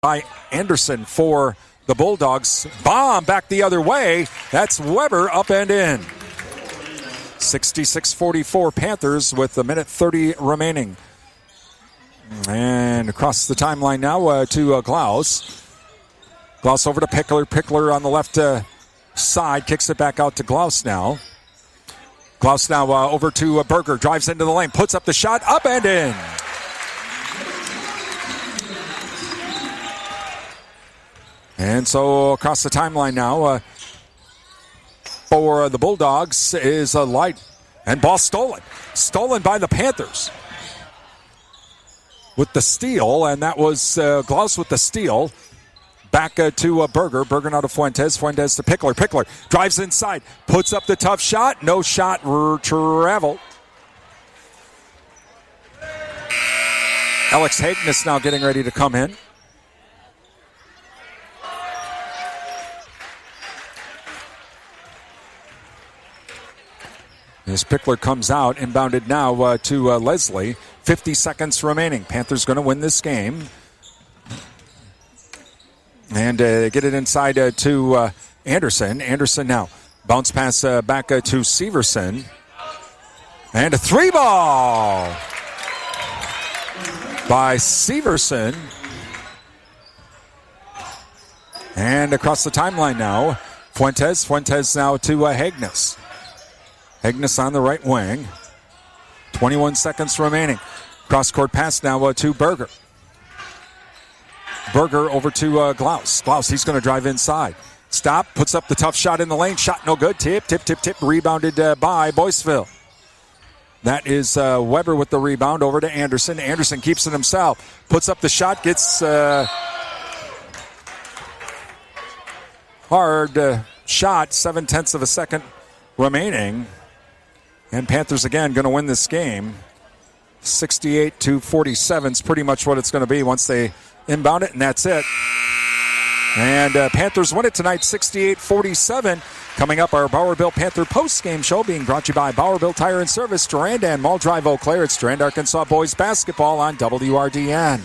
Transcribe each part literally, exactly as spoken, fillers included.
by Anderson for the Bulldogs. Bomb back the other way. That's Weber up and in. sixty-six forty-four Panthers with a minute thirty remaining. And across the timeline now uh, to uh, Klaus. Klaus over to Pickler. Pickler on the left uh, side. Kicks it back out to Klaus now. Klaus now uh, over to uh, Berger. Drives into the lane. Puts up the shot. Up and in. And so across the timeline now uh, for uh, the Bulldogs is a light. And ball stolen. Stolen by the Panthers. With the steal, and that was uh, Klaus with the steal. Back uh, to uh, Berger. Berger now to Fuentes. Fuentes to Pickler. Pickler drives inside. Puts up the tough shot. No shot. R- travel. Alex Hagness now getting ready to come in. As Pickler comes out, inbounded now uh, to uh, Leslie. fifty seconds remaining. Panthers going to win this game. And uh, get it inside uh, to uh, Anderson. Anderson now. Bounce pass uh, back uh, to Severson. And a three ball by Severson. And across the timeline now, Fuentes. Fuentes now to uh, Hagness. Hagness on the right wing. twenty-one seconds remaining. Cross-court pass now uh, to Berger. Berger over to uh, Klaus. Klaus, he's going to drive inside. Stop, puts up the tough shot in the lane. Shot no good. Tip, tip, tip, tip. Rebounded uh, by Boyceville. That is uh, Weber with the rebound over to Anderson. Anderson keeps it himself. Puts up the shot, gets uh, hard uh, shot. Seven-tenths of a second remaining. And Panthers again going to win this game. sixty-eight to forty-seven is pretty much what it's going to be once they inbound it, and that's it. And uh, Panthers win it tonight, sixty-eight forty-seven. Coming up, our Bauer Built Panther post-game show being brought to you by Bauer Built Tire and Service, Durand and Mall Drive, Eau Claire. It's Durand, Arkansas boys basketball on W R D N.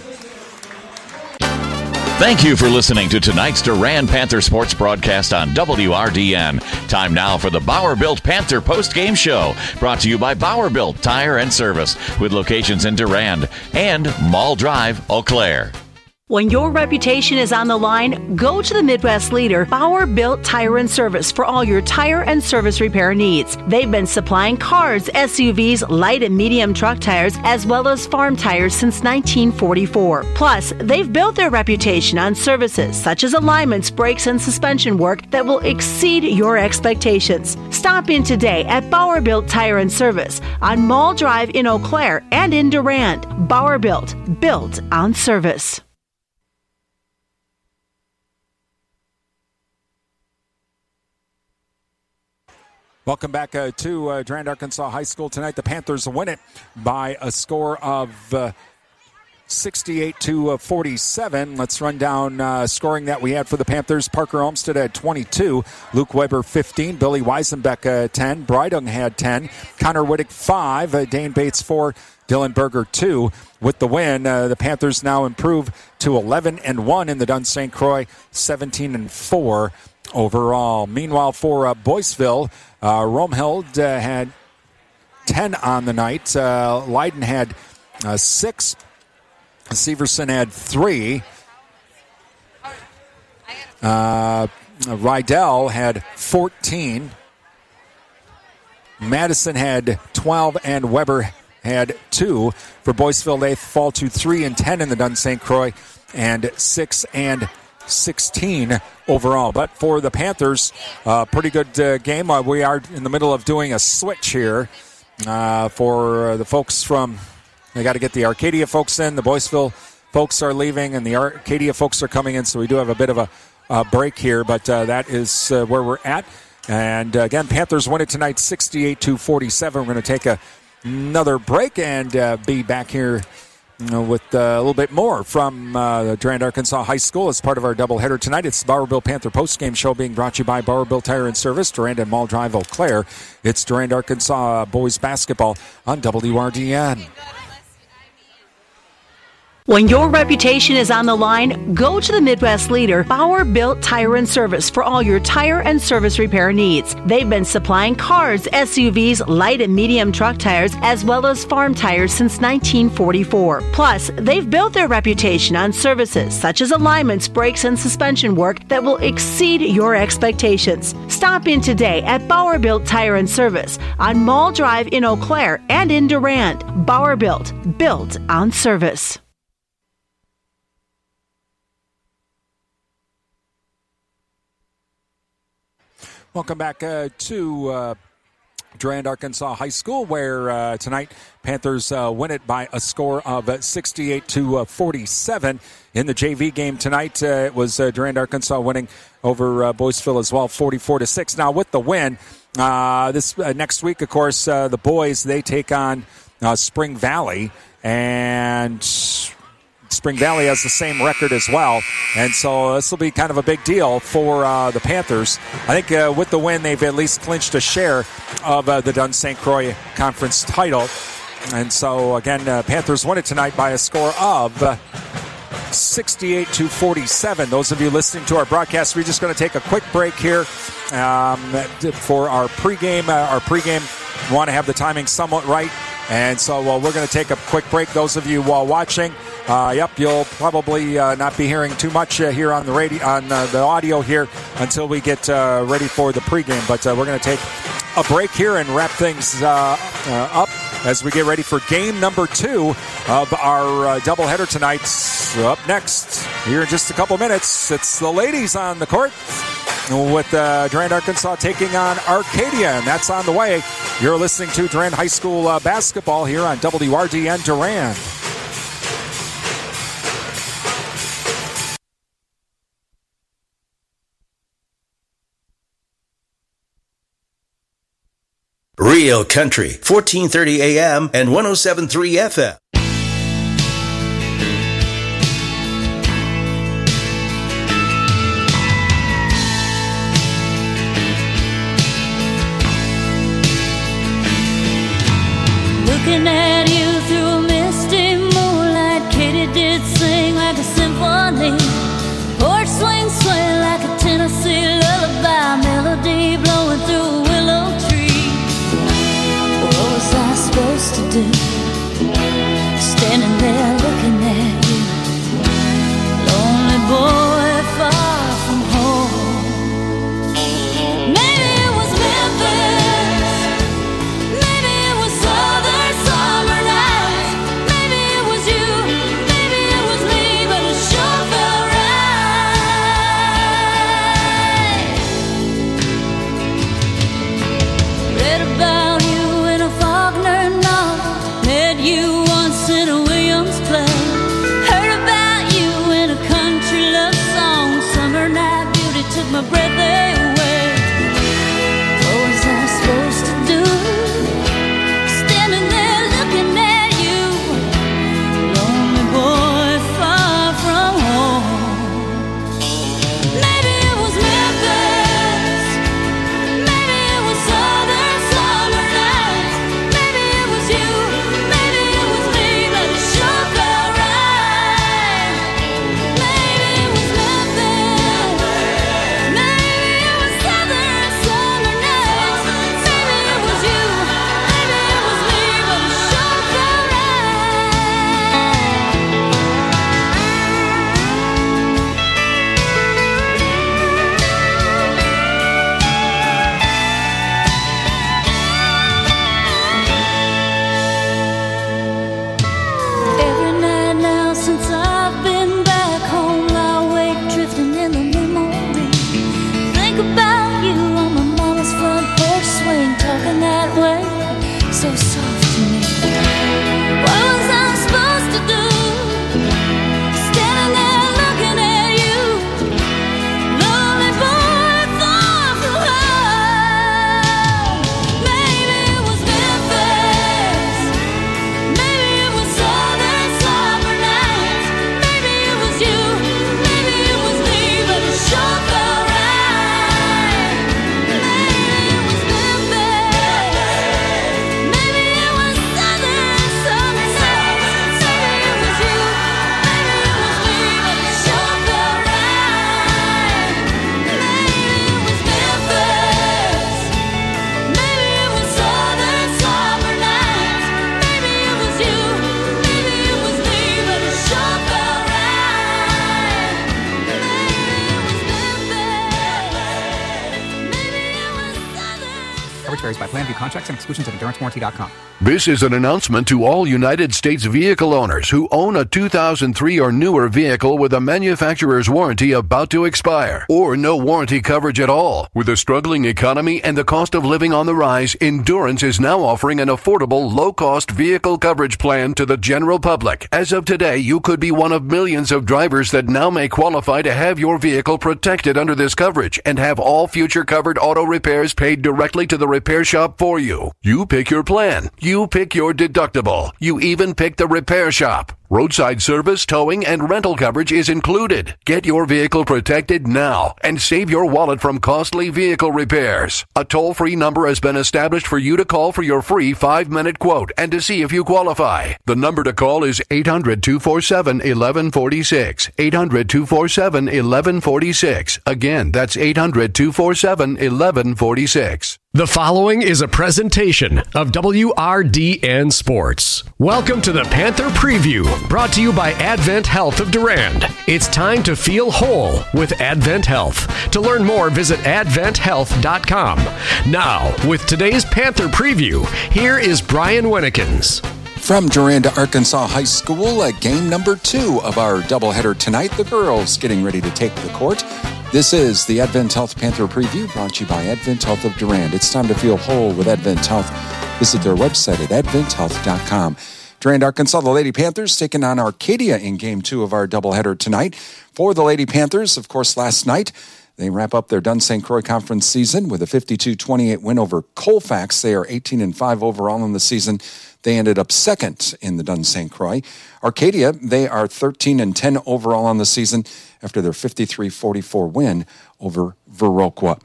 Thank you for listening to tonight's Durand Panther Sports broadcast on W R D N. Time now for the Bauer Built Panther post-game show, brought to you by Bauer Built Tire and Service, with locations in Durand and Mall Drive, Eau Claire. When your reputation is on the line, go to the Midwest leader, Bauer Built Tire and Service, for all your tire and service repair needs. They've been supplying cars, S U Vs, light and medium truck tires, as well as farm tires since nineteen forty-four. Plus, they've built their reputation on services such as alignments, brakes, and suspension work that will exceed your expectations. Stop in today at Bauer Built Tire and Service on Mall Drive in Eau Claire and in Durand. Bauer Built, built on service. Welcome back uh, to uh, Durand, Arkansas High School tonight. The Panthers win it by a score of uh, sixty-eight to forty-seven. Let's run down uh, scoring that we had for the Panthers. Parker Olmsted had twenty-two. Luke Weber, fifteen. Billy Weisenbeck, uh, ten. Brydung had ten. Connor Wittig, five. Uh, Dane Bates, four. Dylan Berger, two. With the win, uh, the Panthers now improve to eleven and one in the Dunn Saint Croix, seventeen and four overall. Meanwhile, for uh, Boyceville, uh, Romheld uh, had ten on the night. Uh, Leiden had uh, six. Severson had three. Uh, Rydell had fourteen. Madison had twelve, and Weber had two. For Boyceville, they fall to three and ten in the Dunn Saint Croix, and six and sixteen overall. But for the Panthers, uh, pretty good uh, game. Uh, we are in the middle of doing a switch here uh, for the folks from, they got to get the Arcadia folks in. The Boyceville folks are leaving, and the Arcadia folks are coming in, so we do have a bit of a, a break here, but uh, that is uh, where we're at. And uh, again, Panthers win it tonight, sixty-eight to forty-seven. We're going to take a, another break and uh, be back here You know, with uh, a little bit more from uh, Durand, Arkansas High School as part of our doubleheader tonight. It's the Bauer Built Panther postgame show being brought to you by Bauer Built Tire and Service, Durand and Mall Drive, Eau Claire. It's Durand, Arkansas boys basketball on W R D N. When your reputation is on the line, go to the Midwest leader, Bauer Built Tire and Service, for all your tire and service repair needs. They've been supplying cars, S U Vs, light and medium truck tires, as well as farm tires since nineteen forty-four. Plus, they've built their reputation on services such as alignments, brakes, and suspension work that will exceed your expectations. Stop in today at Bauer Built Tire and Service on Mall Drive in Eau Claire and in Durand. Bauer Built, built on service. Welcome back uh, to uh, Durand, Arkansas High School, where uh, tonight Panthers uh, win it by a score of uh, sixty-eight to forty-seven. In the J V game tonight, uh, it was uh, Durand, Arkansas winning over uh, Boyceville as well, forty-four to six. Now with the win, uh, this uh, next week, of course, uh, the boys, they take on uh, Spring Valley, and Spring Valley has the same record as well, and so this will be kind of a big deal for uh, the Panthers. I think uh, with the win, they've at least clinched a share of uh, the Dunn Saint Croix Conference title. And so, again, uh, Panthers won it tonight by a score of uh, sixty-eight to forty-seven. Those of you listening to our broadcast, we're just going to take a quick break here um, for our pregame. Uh, our pregame, we want to have the timing somewhat right. And so uh, we're going to take a quick break. Those of you while watching, uh, yep, you'll probably uh, not be hearing too much uh, here on the radio, on uh, the audio here until we get uh, ready for the pregame. But uh, we're going to take a break here and wrap things uh, uh, up as we get ready for game number two of our uh, doubleheader tonight. Up next, here in just a couple minutes, it's the ladies on the court with uh, Durand, Arkansas taking on Arcadia, and that's on the way. You're listening to Durand High School uh, basketball here on W R D N Durand. Real Country, fourteen thirty A M and one oh seven point three F M. Looking at you through a misty moonlight, Katie did sing like a symphony. Porch swing sway like a Tennessee lullaby, melody blowing through a willow tree. What was I supposed to do? varies by plan, view contracts and exclusions at endurance warranty dot com. This is an announcement to all United States vehicle owners who own a two thousand three or newer vehicle with a manufacturer's warranty about to expire, or no warranty coverage at all. With a struggling economy and the cost of living on the rise, Endurance is now offering an affordable, low-cost vehicle coverage plan to the general public. As of today, you could be one of millions of drivers that now may qualify to have your vehicle protected under this coverage and have all future covered auto repairs paid directly to the repair shop for you. You pick your plan. You pick your deductible. You even pick the repair shop. Roadside service, towing, and rental coverage is included. Get your vehicle protected now and save your wallet from costly vehicle repairs. A toll-free number has been established for you to call for your free five-minute quote and to see if you qualify. The number to call is eight hundred, two four seven, one one four six. eight hundred, two four seven, one one four six. Again, that's eight hundred, two four seven, one one four six. The following is a presentation of W R D N Sports. Welcome to the Panther Preview, brought to you by Advent Health of Durand. It's time to feel whole with Advent Health. To learn more, visit advent health dot com. Now, with today's Panther Preview, here is Brian Winnekins. From Durand, Arkansas High School, uh, game number two of our doubleheader tonight. The girls getting ready to take the court. This is the Advent Health Panther Preview, brought to you by Advent Health of Durand. It's time to feel whole with Advent Health. Visit their website at advent health dot com. Durand, Arkansas, the Lady Panthers taking on Arcadia in game two of our doubleheader tonight. For the Lady Panthers, of course, last night, they wrap up their Dunn Saint Croix Conference season with a fifty-two twenty-eight win over Colfax. They are eighteen and five overall in the season. They ended up second in the Dunn Saint Croix. Arcadia, they are thirteen and ten overall on the season after their fifty-three forty-four win over Viroqua.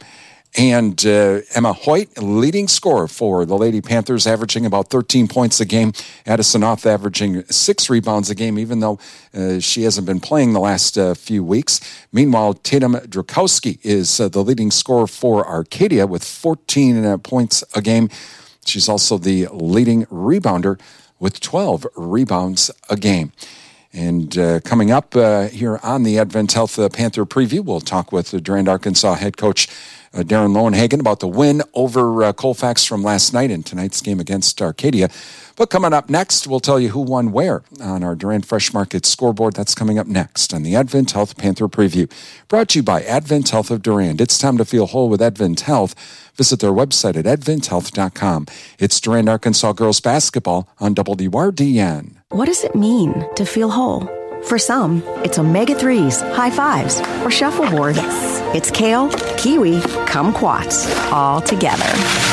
And uh, Emma Hoyt, leading scorer for the Lady Panthers, averaging about thirteen points a game. Addison Oth averaging six rebounds a game, even though uh, she hasn't been playing the last uh, few weeks. Meanwhile, Tatum Drakowski is uh, the leading scorer for Arcadia with fourteen uh, points a game. She's also the leading rebounder with twelve rebounds a game. And uh, coming up uh, here on the Advent Health uh, Panther Preview, we'll talk with uh, Durand, Arkansas head coach uh, Darren Lowenhagen about the win over uh, Colfax from last night in tonight's game against Arcadia. But coming up next, we'll tell you who won where on our Durand Fresh Market scoreboard. That's coming up next on the Advent Health Panther Preview. Brought to you by Advent Health of Durand. It's time to feel whole with Advent Health. Visit their website at advent health dot com. It's Durand, Arkansas girls basketball on W R D N. What does it mean to feel whole? For some, it's omega threes, high fives, or shuffleboard. Yes. It's kale, kiwi, kumquats, all together.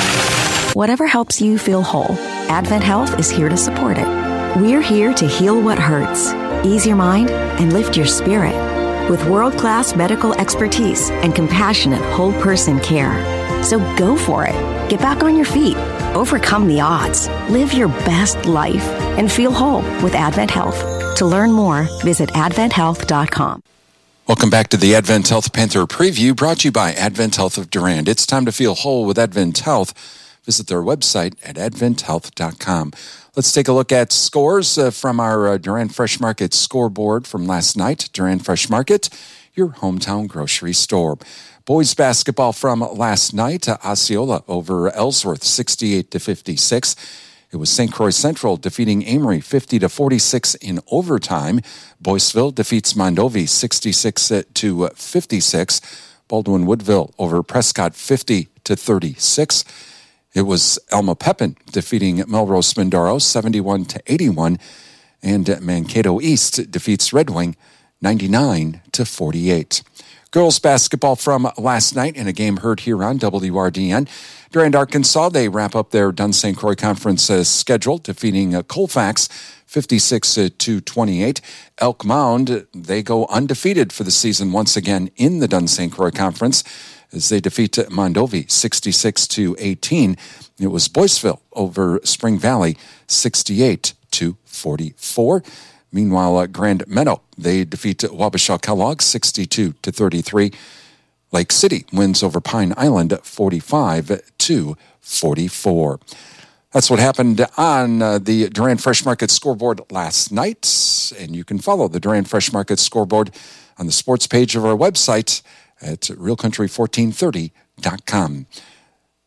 Whatever helps you feel whole, Advent Health is here to support it. We're here to heal what hurts, ease your mind, and lift your spirit with world-class medical expertise and compassionate whole-person care. So go for it. Get back on your feet. Overcome the odds. Live your best life and feel whole with Advent Health. To learn more, visit advent health dot com. Welcome back to the Advent Health Panther Preview, brought to you by Advent Health of Durand. It's time to feel whole with Advent Health. Visit their website at advent health dot com. Let's take a look at scores uh, from our uh, Durand Fresh Market scoreboard from last night. Durand Fresh Market, your hometown grocery store. Boys basketball from last night, uh, Osceola over Ellsworth, sixty-eight to fifty-six. It was Saint Croix Central defeating Amory, fifty to forty-six in overtime. Boyceville defeats Mondovi, sixty-six to fifty-six. Baldwin Woodville over Prescott, fifty to thirty-six. It was Elma Pepin defeating Melrose Mindoro, seventy-one to eighty-one. And Mankato East defeats Red Wing, ninety-nine to forty-eight. Girls basketball from last night in a game heard here on W R D N. Durand, Arkansas, they wrap up their Dunn Saint Croix Conference uh, schedule, defeating uh, Colfax fifty-six to twenty-eight. Elk Mound, they go undefeated for the season once again in the Dunn Saint Croix Conference as they defeat Mondovi sixty-six to eighteen. It was Boyceville over Spring Valley sixty-eight to forty-four. Meanwhile, uh, Grand Meadow, they defeat Wabasha Kellogg sixty-two to thirty-three. Lake City wins over Pine Island forty-five to forty-four. That's what happened on uh, the Durand Fresh Market scoreboard last night. And you can follow the Durand Fresh Market scoreboard on the sports page of our website at real country fourteen thirty dot com.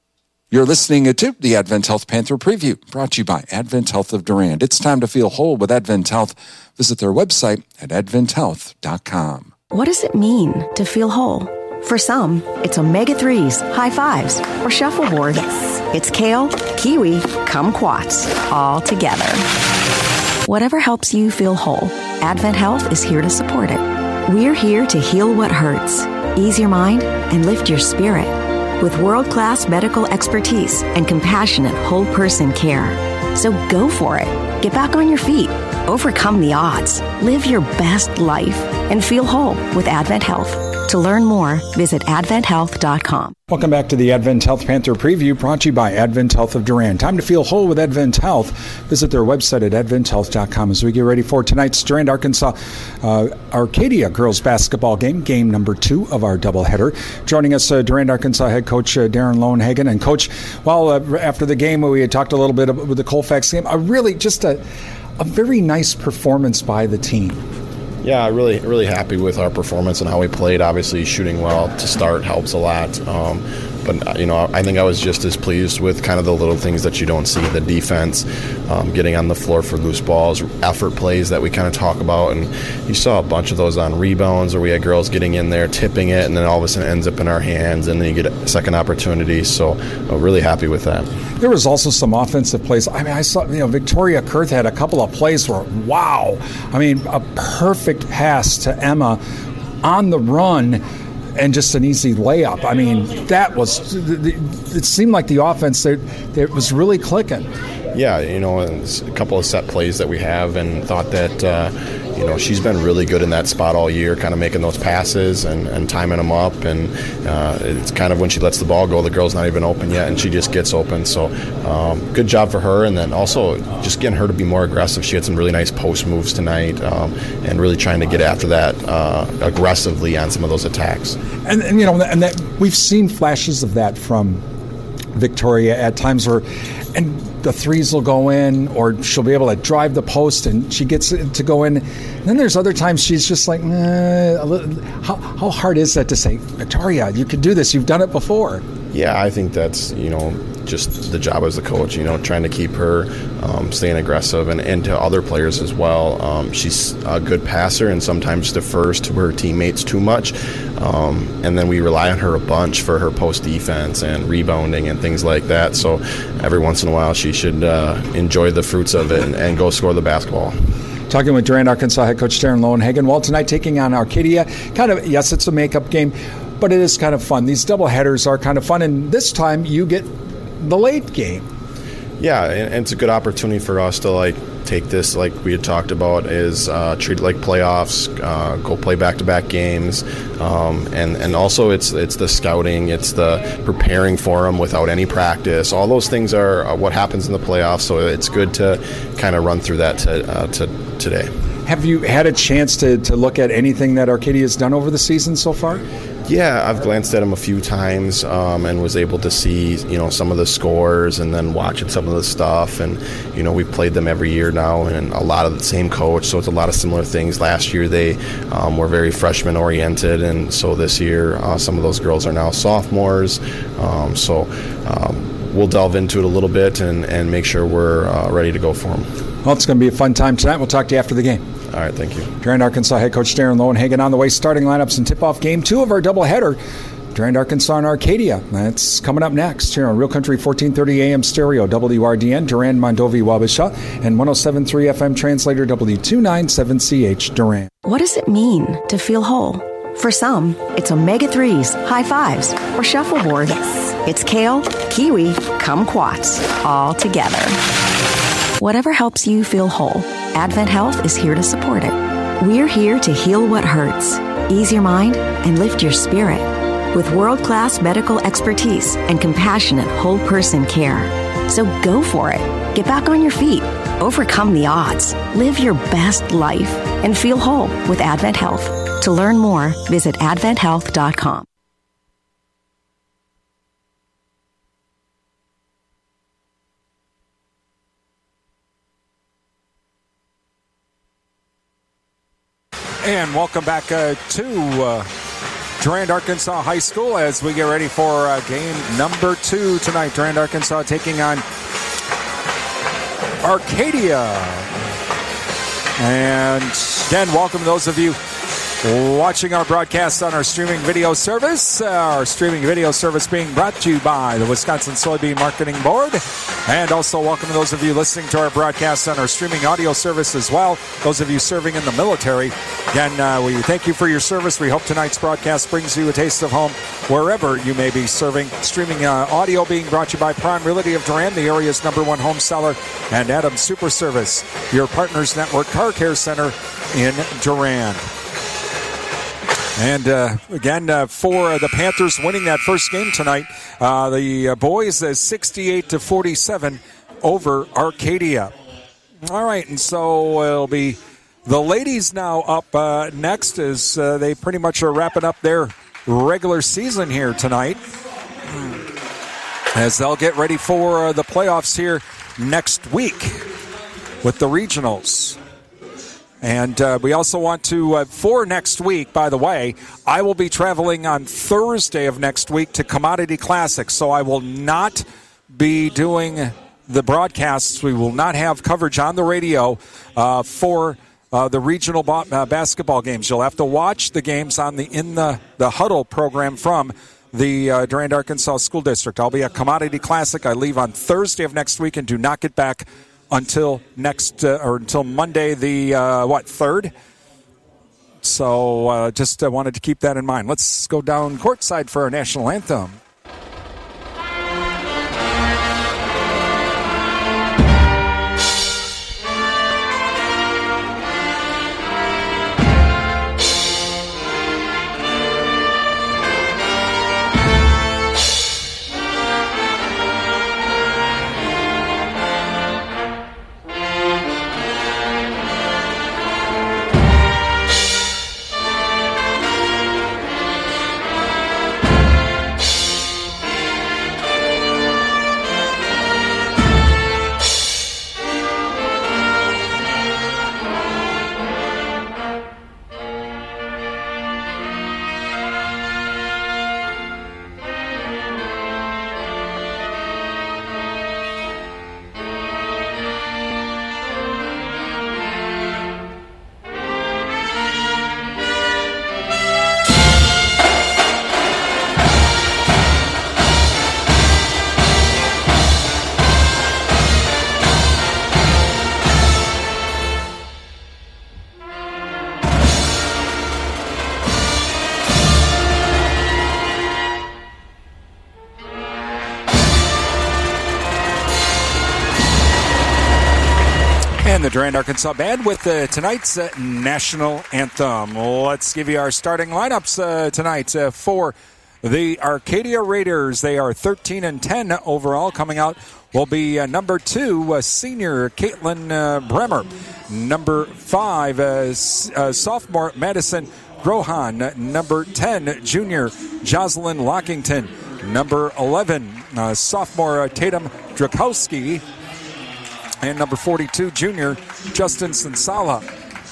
You're listening to the Advent Health Panther Preview, brought to you by Advent Health of Durand. It's time to feel whole with Advent Health. Visit their website at advent health dot com. What does it mean to feel whole? For some, it's omega threes, high fives, or shuffleboard. Yes. It's kale, kiwi, kumquats, all together. Whatever helps you feel whole, Advent Health is here to support it. We're here to heal what hurts, ease your mind, and lift your spirit with world-class medical expertise and compassionate whole-person care. So go for it. Get back on your feet. Overcome the odds. Live your best life and feel whole with Advent Health. To learn more, visit advent health dot com. Welcome back to the Advent Health Panther Preview, brought to you by Advent Health of Durand. Time to feel whole with Advent Health. Visit their website at advent health dot com as we get ready for tonight's Durand, Arkansas uh, Arcadia girls basketball game, game number two of our doubleheader. Joining us, uh, Durand, Arkansas head coach uh, Darren Lowenhagen. And Coach, well, uh, after the game, we had talked a little bit about with the Colfax game, a really just a, a very nice performance by the team. Yeah, really, really happy with our performance and how we played. Obviously, shooting well to start helps a lot. Um, but, you know, I think I was just as pleased with kind of the little things that you don't see, the defense, um, getting on the floor for loose balls, effort plays that we kind of talk about. And you saw a bunch of those on rebounds where we had girls getting in there, tipping it, and then all of a sudden it ends up in our hands, and then you get a second opportunity. So I'm really happy with that. There was also some offensive plays. I mean, I saw, you know, Victoria Kurth had a couple of plays where, wow. I mean, a perfect pass to Emma on the run and just an easy layup. I mean, that was, it seemed like the offense, it was really clicking. Yeah, you know, a couple of set plays that we have, and thought that, uh, you know, she's been really good in that spot all year, kind of making those passes and, and timing them up. And uh, it's kind of when she lets the ball go, the girl's not even open yet, and she just gets open. So um, good job for her. And then also just getting her to be more aggressive. She had some really nice post moves tonight, um, and really trying to get after that uh, aggressively on some of those attacks. And, and you know, and that we've seen flashes of that from Victoria at times where, and the threes will go in, or she'll be able to drive the post and she gets it to go in. And then there's other times she's just like, eh, a little, how, how hard is that to say, Victoria, you can do this, you've done it before? Yeah, I think that's, you know, just the job as the coach, you know, trying to keep her um, staying aggressive, and, and to other players as well. Um, she's a good passer and sometimes defers to her teammates too much. Um, and then we rely on her a bunch for her post defense and rebounding and things like that. So every once in a while she should uh, enjoy the fruits of it and, and go score the basketball. Talking with Durand, Arkansas head coach Darren Lowenhagen. Well, tonight taking on Arcadia. Kind of, yes, it's a makeup game, but it is kind of fun. These double headers are kind of fun, and this time you get the late game. Yeah, and it's a good opportunity for us to like take this, like we had talked about, is uh, treat it like playoffs, uh, go play back-to-back games, um, and and also it's it's the scouting, it's the preparing for them without any practice. All those things are uh, what happens in the playoffs, so it's good to kind of run through that to, uh, to today. Have you had a chance to, to look at anything that Arcadia has done over the season so far? Yeah, I've glanced at them a few times um, and was able to see, you know, some of the scores and then watching some of the stuff. And, you know, we've played them every year now, and a lot of the same coach, so it's a lot of similar things. Last year they um, were very freshman-oriented, and so this year uh, some of those girls are now sophomores. Um, so um, we'll delve into it a little bit and, and make sure we're uh, ready to go for them. Well, it's going to be a fun time tonight. We'll talk to you after the game. All right, thank you. Durand, Arkansas head coach Darren Lowenhagen on the way. Starting lineups and tip-off game two of our doubleheader. Durand, Arkansas and Arcadia. That's coming up next here on Real Country fourteen thirty A M Stereo, W R D N, Durand, Mondovi, Wabasha, and one oh seven point three F M Translator, W two ninety-seven C H, Durand. What does it mean to feel whole? For some, it's omega threes, high fives, or shuffleboard. Yes. It's kale, kiwi, kumquats, all together. Whatever helps you feel whole, Advent Health is here to support it. We're here to heal what hurts, ease your mind, and lift your spirit with world-class medical expertise and compassionate whole-person care. So go for it. Get back on your feet. Overcome the odds. Live your best life and feel whole with Advent Health. To learn more, visit advent health dot com. And welcome back uh, to uh, Durand Arkansas High School as we get ready for uh, game number two tonight. Durand Arkansas taking on Arcadia. And again, welcome to those of you watching our broadcast on our streaming video service. Uh, our streaming video service being brought to you by the Wisconsin Soybean Marketing Board. And also welcome to those of you listening to our broadcast on our streaming audio service as well. Those of you serving in the military. Again, uh, we thank you for your service. We hope tonight's broadcast brings you a taste of home wherever you may be serving. Streaming uh, audio being brought to you by Prime Realty of Durand, the area's number one home seller, and Adams Super Service, your Partners Network Car Care Center in Durand. And uh, again, uh, for the Panthers winning that first game tonight, uh, the uh, boys uh, sixty-eight to forty-seven over Arcadia. All right, and so it'll be the ladies now up uh, next as uh, they pretty much are wrapping up their regular season here tonight, as they'll get ready for uh, the playoffs here next week with the regionals. And uh, we also want to, uh, for next week, by the way, I will be traveling on Thursday of next week to Commodity Classic. So I will not be doing the broadcasts. We will not have coverage on the radio uh, for uh, the regional bo- uh, basketball games. You'll have to watch the games on the In the, the Huddle program from the uh, Durand, Arkansas School District. I'll be at Commodity Classic. I leave on Thursday of next week and do not get back until next uh, or until Monday the uh, what third. So uh, just uh, wanted to keep that in mind. Let's go down courtside for our national anthem. The Durand, Arkansas Band with uh, tonight's uh, national anthem. Let's give you our starting lineups uh, tonight uh, for the Arcadia Raiders. They are thirteen and ten overall. Coming out will be uh, number two, uh, senior Caitlin uh, Bremer. Number five, uh, s- uh, sophomore Madison Grohan. Number ten, junior Jocelyn Lockington. Number eleven, uh, sophomore uh, Tatum Drakowski. And number forty-two, junior Justin Sensala.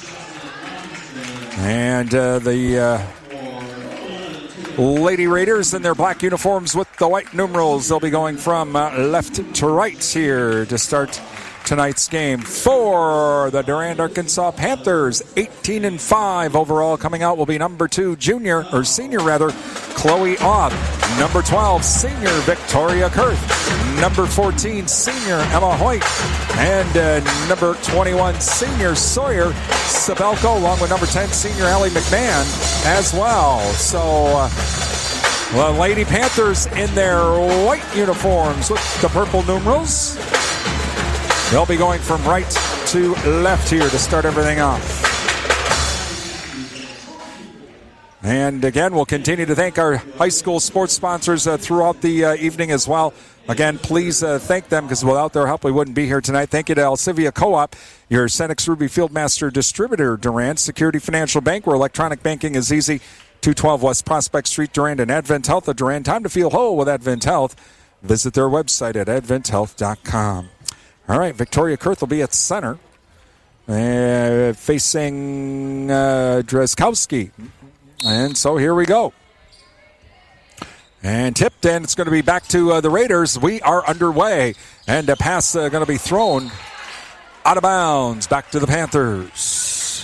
And uh, the uh, Lady Raiders in their black uniforms with the white numerals. They'll be going from uh, left to right here to start tonight's game. For the Durand, Arkansas Panthers, eighteen and five overall. Coming out will be number two, junior, or senior rather, Chloe Aub. Number twelve, senior Victoria Kurth. Number fourteen, senior Emma Hoyt. And uh, number twenty-one, senior Sawyer Sabelko, along with number ten, senior Allie McMahon as well. So uh, the Lady Panthers in their white uniforms with the purple numerals. They'll be going from right to left here to start everything off. And again, we'll continue to thank our high school sports sponsors uh, throughout the uh, evening as well. Again, please uh, thank them, because without their help, we wouldn't be here tonight. Thank you to Alcivia Co-op, your Cenex Ruby Fieldmaster distributor, Durand, Security Financial Bank, where electronic banking is easy. two twelve West Prospect Street, Durand, and Advent Health of Durand. Time to feel whole with Advent Health. Visit their website at advent health dot com. All right, Victoria Kurth will be at center, uh, facing uh, Drazkowski. And so here we go. And tipped, and it's going to be back to uh, the Raiders. We are underway. And a pass uh, going to be thrown out of bounds. Back to the Panthers.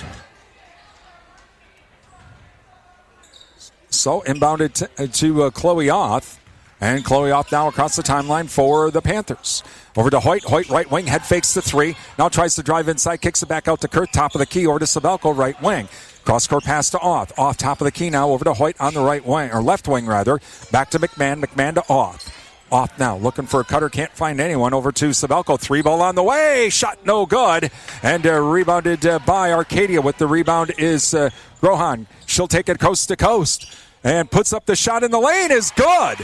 So inbounded to, to uh, Chloe Oth. And Chloe Oth now across the timeline for the Panthers. Over to Hoyt. Hoyt, right wing, head fakes the three. Now tries to drive inside, kicks it back out to Kurt, top of the key. Over to Sabelko, right wing. Cross-court pass to Oth. Off top of the key now over to Hoyt on the right wing, or left wing rather. Back to McMahon. McMahon to Oth. Off now, looking for a cutter, can't find anyone. Over to Sabelko. Three ball on the way. Shot no good. And uh, rebounded uh, by Arcadia. With the rebound is uh, Grohan. She'll take it coast to coast. And puts up the shot in the lane. Is good.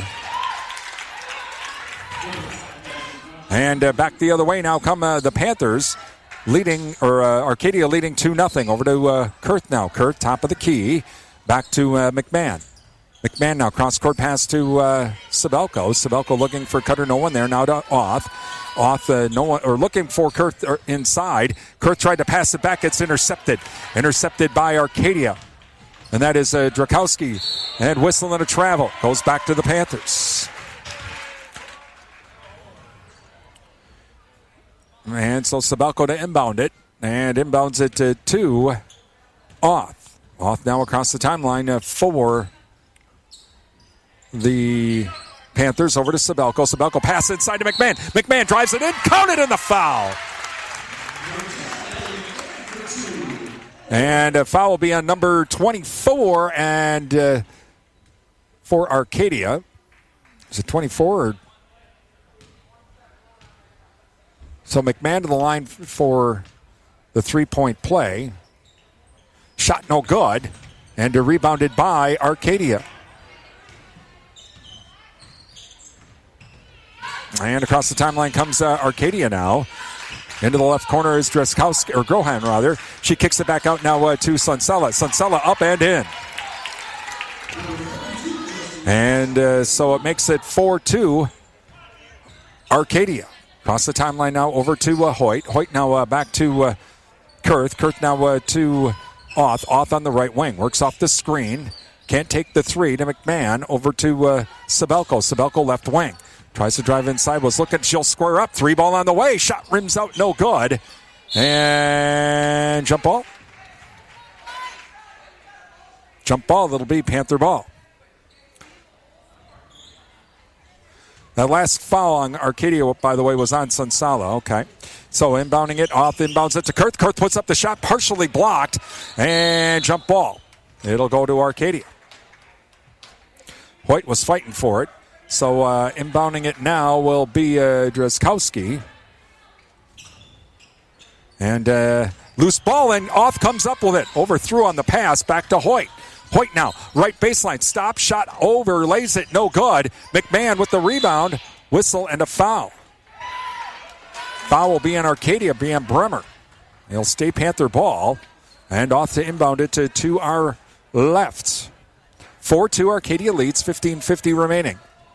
And uh, back the other way now come uh, the Panthers. Leading, or uh, Arcadia leading two nothing. Over to uh, Kurth now. Kurth, top of the key. Back to uh, McMahon. McMahon now, cross-court pass to uh, Sabelko. Sabelko looking for cutter, no one there. Now to Oth. Oth, uh, no one, or looking for Kurth inside. Kurth tried to pass it back. It's intercepted. Intercepted by Arcadia. And that is uh, Drakowski. And whistle and a travel. Goes back to the Panthers. And so Sabelko to inbound it. And inbounds it to, to Oth. Oth now across the timeline uh, for the Panthers. Over to Sabelko. Sabelko pass inside to McMahon. McMahon drives it in. Counted in the foul. And a foul will be on number twenty-four. And uh, for Arcadia. Is it twenty-four or... So McMahon to the line for the three-point play. Shot no good. And rebounded by Arcadia. And across the timeline comes uh, Arcadia now. Into the left corner is Dreskowski, or Grohan rather. She kicks it back out now uh, to Sunsella. Sunsella up and in. And uh, so it makes it four two Arcadia. Across the timeline now over to uh, Hoyt. Hoyt now uh, back to uh, Kurth. Kurth now uh, to Oth. Oth on the right wing. Works off the screen. Can't take the three to McMahon. Over to uh, Sabelko. Sabelko left wing. Tries to drive inside. Was looking. She'll square up. Three ball on the way. Shot rims out. No good. And jump ball. Jump ball. It'll be Panther ball. That last foul on Arcadia, by the way, was on Sunsala. Okay. So inbounding it. Off inbounds it to Kurth. Kurth puts up the shot. Partially blocked. And jump ball. It'll go to Arcadia. Hoyt was fighting for it. So uh, inbounding it now will be uh, Dreskowski. And uh, loose ball, and Oth comes up with it. Overthrew on the pass. Back to Hoyt. Hoyt now, right baseline, stop, shot, over, lays it, no good. McMahon with the rebound, whistle, and a foul. Foul will be on Arcadia, be on Bremer. He'll stay Panther ball, and off to inbound it to, to our left. four two Arcadia leads, fifteen fifty remaining.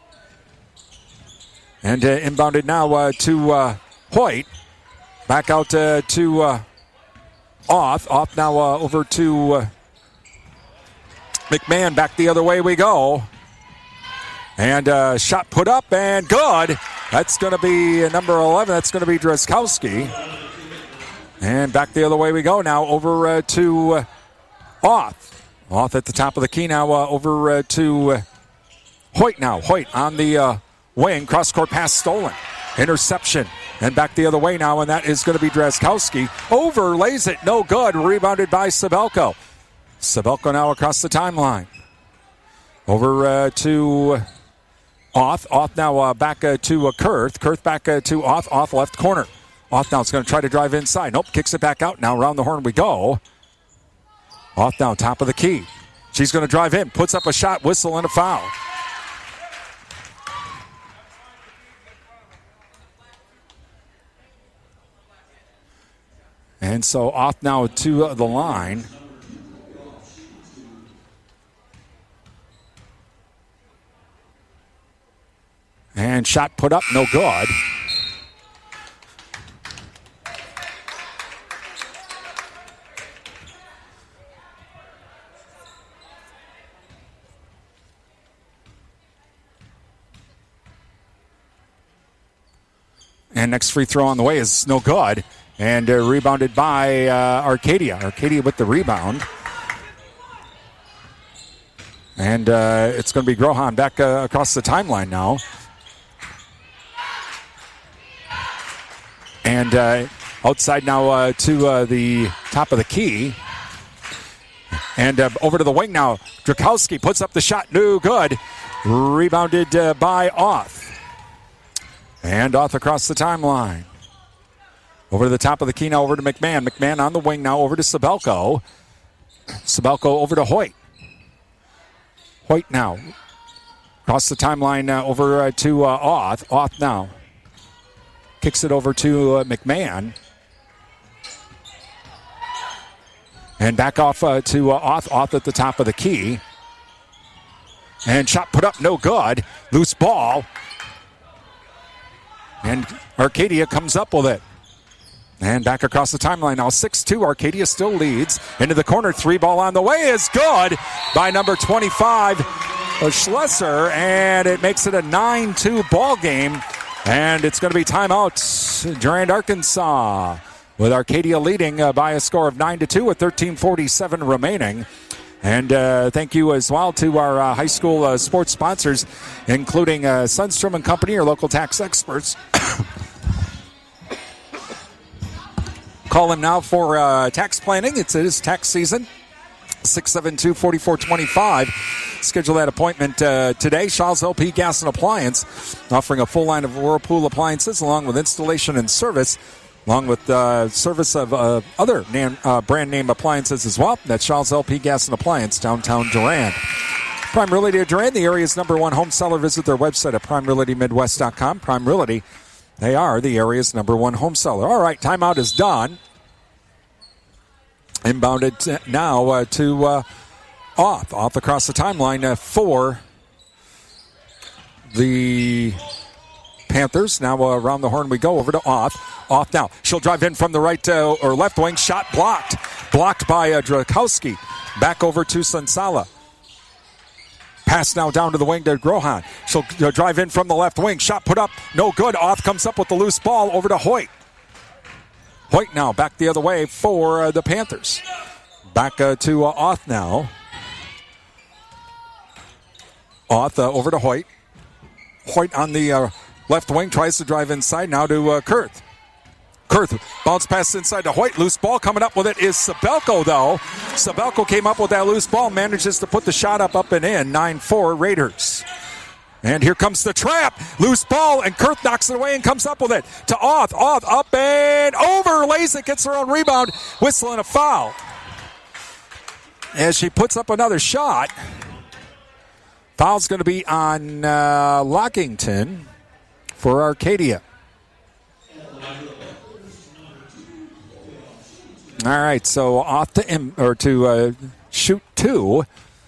And uh, inbounded now uh, to uh, Hoyt. Back out uh, to uh, Oth. Oth now uh, over to... Uh, McMahon back the other way we go. And uh, shot put up and good. That's going to be number eleven. That's going to be Dreskowski. And back the other way we go now over uh, to uh, Oth. Oth at the top of the key now uh, over uh, to uh, Hoyt now. Hoyt on the uh, wing. Cross-court pass stolen. Interception. And back the other way now, and that is going to be Dreskowski. Overlays it. No good. Rebounded by Sabelko. Sabelko now across the timeline. Over uh, to Oth. Oth now uh, back uh, to uh, Kurth. Kurth back uh, to Oth. Oth left corner. Oth now is going to try to drive inside. Nope, kicks it back out. Now around the horn we go. Oth now top of the key. She's going to drive in. Puts up a shot, whistle, and a foul. And so Oth now to uh, the line. And shot put up, no good. And next free throw on the way is no good. And uh, rebounded by uh, Arcadia. Arcadia with the rebound. And uh, it's going to be Grohan back uh, across the timeline now. And uh, outside now uh, to uh, the top of the key. And uh, over to the wing now. Drakowski puts up the shot. No good. Rebounded uh, by Oth. And Oth across the timeline. Over to the top of the key now, over to McMahon. McMahon on the wing now, over to Sabelko. Sabelko over to Hoyt. Hoyt now. Across the timeline uh, over uh, to uh, Oth. Oth now. Kicks it over to uh, McMahon. And back off uh, to uh, Oth. Oth at the top of the key. And shot put up, no good. Loose ball. And Arcadia comes up with it. And back across the timeline now. six two. Arcadia still leads. Into the corner. Three ball on the way is good by number twenty-five, Schlesser. And it makes it a nine two ball game. And it's going to be timeout. Durand, Arkansas. With Arcadia leading uh, by a score of nine to two with thirteen forty-seven remaining. And uh, thank you as well to our uh, high school uh, sports sponsors, including uh, Sundstrom and Company, our local tax experts. Call them now for uh, tax planning. It's, it is tax season. six seven two, four four two five. Schedule that appointment uh, today. Shaw's L P Gas and Appliance, offering a full line of Whirlpool appliances along with installation and service, along with uh, service of uh, other nan- uh, brand name appliances as well. That's Shaw's L P Gas and Appliance, downtown Durand. Prime Realty of Durand, the area's number one home seller. Visit their website at prime realty midwest dot com. Prime Realty, they are the area's number one home seller. All right, timeout is done. Inbounded now uh, to uh, Oth. Off across the timeline uh, for the Panthers. Now uh, around the horn we go over to Oth. Oth now. She'll drive in from the right uh, or left wing. Shot blocked. Blocked by uh, Drakowski. Back over to Sansala. Pass now down to the wing to Grohan. She'll uh, drive in from the left wing. Shot put up. No good. Oth comes up with the loose ball over to Hoyt. Hoyt now back the other way for uh, the Panthers. Back uh, to uh, Oth now. Oth uh, over to Hoyt. Hoyt on the uh, left wing tries to drive inside now to uh, Kurth. Kurth bounce pass inside to Hoyt. Loose ball coming up with it is Sabelko, though. Sabelko came up with that loose ball, manages to put the shot up, up and in. nine four Raiders. And here comes the trap. Loose ball, and Kurth knocks it away and comes up with it to Oth. Oth up and over. Lays it, gets her own rebound, whistling a foul. As she puts up another shot. Foul's going to be on uh, Lockington for Arcadia. All right, so off to im- or to uh, shoot two.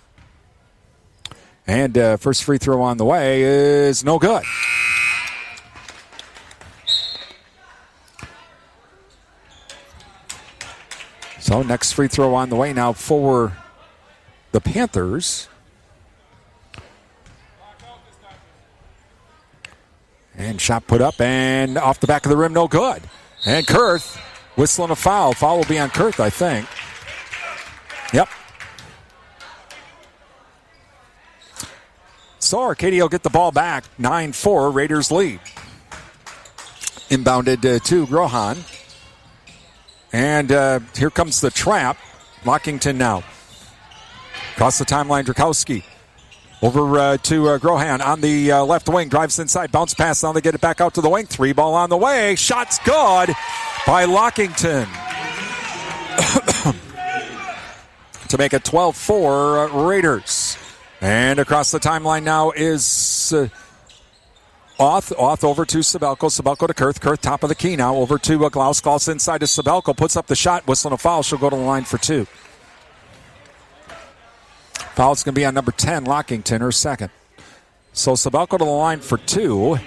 And uh, first free throw on the way is no good. So next free throw on the way now for the Panthers. And shot put up and off the back of the rim, no good. And Kurth whistling a foul. Foul will be on Kurth, I think. Yep. So Arcadia will get the ball back. nine four, Raiders lead. Inbounded uh, to Grohan. And uh, here comes the trap. Lockington now. Across the timeline, Drakowski. Over uh, to uh, Grohan on the uh, left wing. Drives inside. Bounce pass. Now they get it back out to the wing. Three ball on the way. Shot's good by Lockington. To make it twelve four uh, Raiders. And across the timeline now is uh, Oth. Oth over to Sabelko. Sabelko to Kurth. Kurth top of the key now. Over to uh, Glaus. Glaus inside to Sabelko. Puts up the shot. Whistling a foul. She'll go to the line for two. Foul's going to be on number ten, Lockington, her second. So Sabelko to the line for two.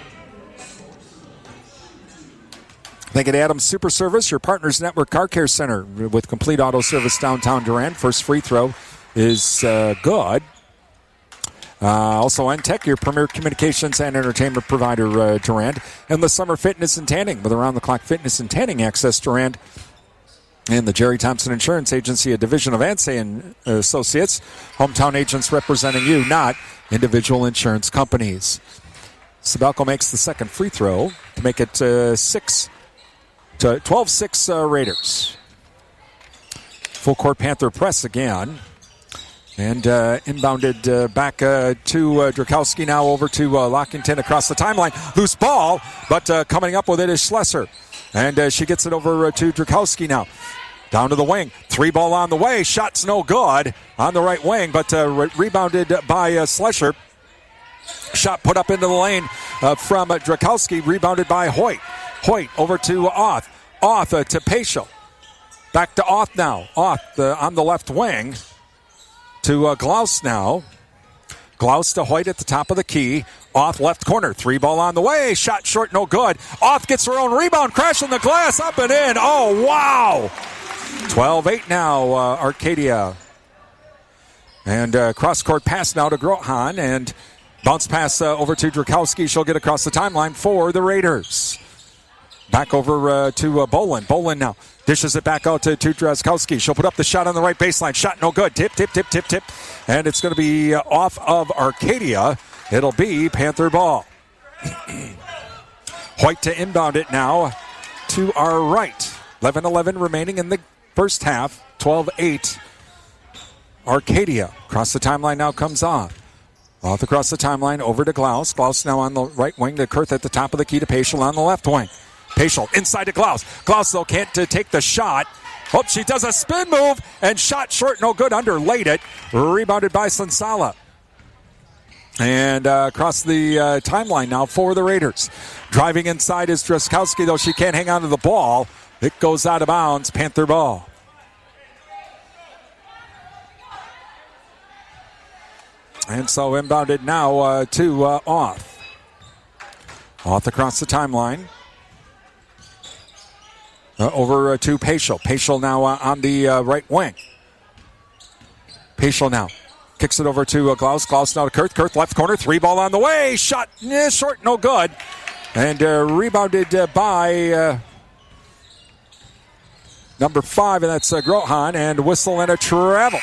Thank you to Adams Super Service, your Partners Network Car Care Center with complete auto service downtown Durand. First free throw is uh, good. Uh, also, N Tech, your premier communications and entertainment provider, uh, Durand. And the Summer Fitness and Tanning with around-the-clock fitness and tanning access, Durand. And the Jerry Thompson Insurance Agency, a division of Ansay and Associates. Hometown agents representing you, not individual insurance companies. Sabelko makes the second free throw to make it uh, six to twelve six uh, Raiders. Full court Panther press again. And uh, inbounded uh, back uh, to uh, Drakowski, now over to uh, Lockington across the timeline. Loose ball, but uh, coming up with it is Schlesser. And uh, she gets it over uh, to Drakowski now. Down to the wing. Three ball on the way. Shot's no good on the right wing, but uh, re- rebounded by uh, Schlesser. Shot put up into the lane uh, from uh, Drakowski, rebounded by Hoyt. Hoyt over to Oth. Oth uh, to Paschal. Back to Oth now. Oth uh, on the left wing to uh, Glaus now. Glaus to Hoyt at the top of the key. Oth left corner. Three ball on the way. Shot short, no good. Oth gets her own rebound. Crashing the glass up and in. Oh, wow. twelve eight now, uh, Arcadia. And uh, cross-court pass now to Grohan. And bounce pass uh, over to Drakowski. She'll get across the timeline for the Raiders. Back over uh, to uh, Bolin. Bolin now dishes it back out to, to Drakowski. She'll put up the shot on the right baseline. Shot no good. Tip, tip, tip, tip, tip. And it's going to be uh, off of Arcadia. It'll be Panther ball. Hoyt to inbound it now to our right. eleven eleven remaining in the first half. twelve eight. Arcadia. Across the timeline now comes on. Off across the timeline over to Glaus. Glaus now on the right wing to Kurth at the top of the key to Paschal on the left wing. Paschal inside to Glaus. Glaus, though, can't uh, take the shot. Oh, she does a spin move and shot short, no good, underlaid it. Rebounded by Sansala. And uh, across the uh, timeline now for the Raiders. Driving inside is Drakowski, though she can't hang on to the ball. It goes out of bounds, Panther ball. And so inbounded now uh, to uh, Oth. Oth across the timeline. Uh, over uh, to Paschal. Paschal now uh, on the uh, right wing. Paschal now kicks it over to uh, Glaus. Glaus now to Kurth. Kurth left corner. Three ball on the way. Shot eh, short, no good. And uh, rebounded uh, by uh, number five, and that's uh, Grohan. And whistle and a travel.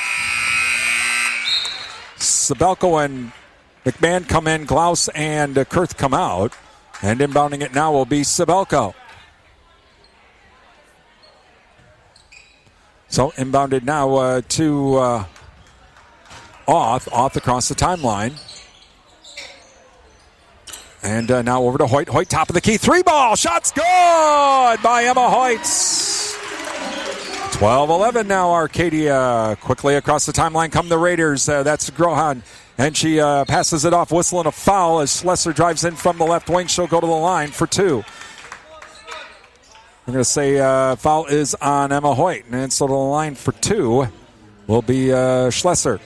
Sabelko and McMahon come in. Glaus and uh, Kurth come out. And inbounding it now will be Sabelko. So inbounded now uh, to uh, Oth. Oth across the timeline. And uh, now over to Hoyt. Hoyt top of the key. Three ball. Shots good by Emma Hoyts. twelve eleven now Arcadia. Quickly across the timeline come the Raiders. Uh, that's Grohan. And she uh, passes it off. Whistling a foul as Schlesser drives in from the left wing. She'll go to the line for two. I'm going to say uh, foul is on Emma Hoyt. And so to the line for two will be uh, Schlesser.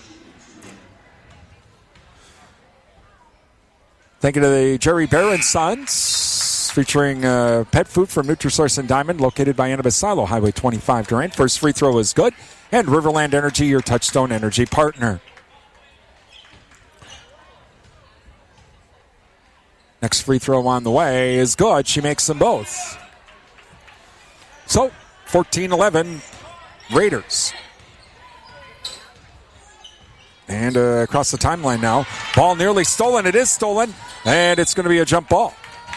Thank you to the Jerry Barron Sons, featuring uh, pet food from Nutrisource and Diamond, located by Annabeth Silo, Highway twenty-five, Durant. First free throw is good. And Riverland Energy, your Touchstone Energy partner. Next free throw on the way is good. She makes them both. So, fourteen eleven, Raiders. And uh, across the timeline now. Ball nearly stolen. It is stolen. And it's going to be a jump ball.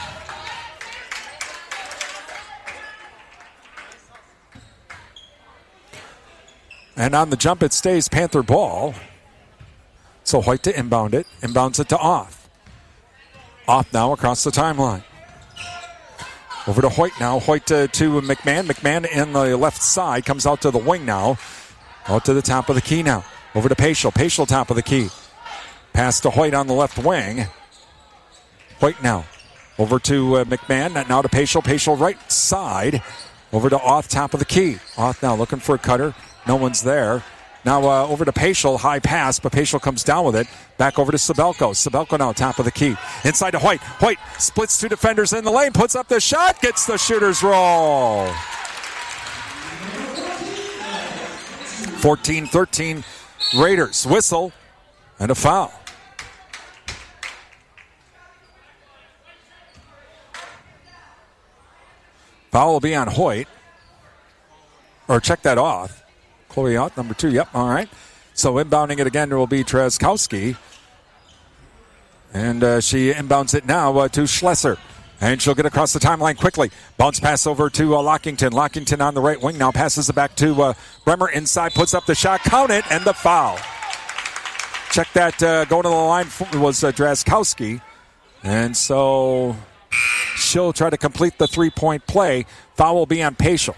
And on the jump, it stays Panther ball. So Hoyt to inbound it. Inbounds it to Oth. Oth now across the timeline. Over to Hoyt now. Hoyt to, to McMahon. McMahon in the left side. Comes out to the wing now. Out to the top of the key now. Over to Paschal. Paschal top of the key. Pass to Hoyt on the left wing. Hoyt now. Over to uh, McMahon. Now to Paschal. Paschal right side. Over to Oth top of the key. Oth now looking for a cutter. No one's there. Now uh, over to Paschal. High pass, but Paschal comes down with it. Back over to Sabelko. Sabelko now top of the key. Inside to Hoyt. Hoyt splits two defenders in the lane. Puts up the shot. Gets the shooter's roll. fourteen thirteen Raiders. Whistle and a foul. Foul will be on Hoyt. Or check that off. Chloe Ott, number two. Yep, all right. So inbounding it again will be Trzaskowski. And uh, she inbounds it now uh, to Schlesser. And she'll get across the timeline quickly. Bounce pass over to uh, Lockington. Lockington on the right wing now passes it back to uh, Bremer inside, puts up the shot, count it, and the foul. Check that uh, going to the line was uh, Trzaskowski. And so she'll try to complete the three-point play. Foul will be on Paschal.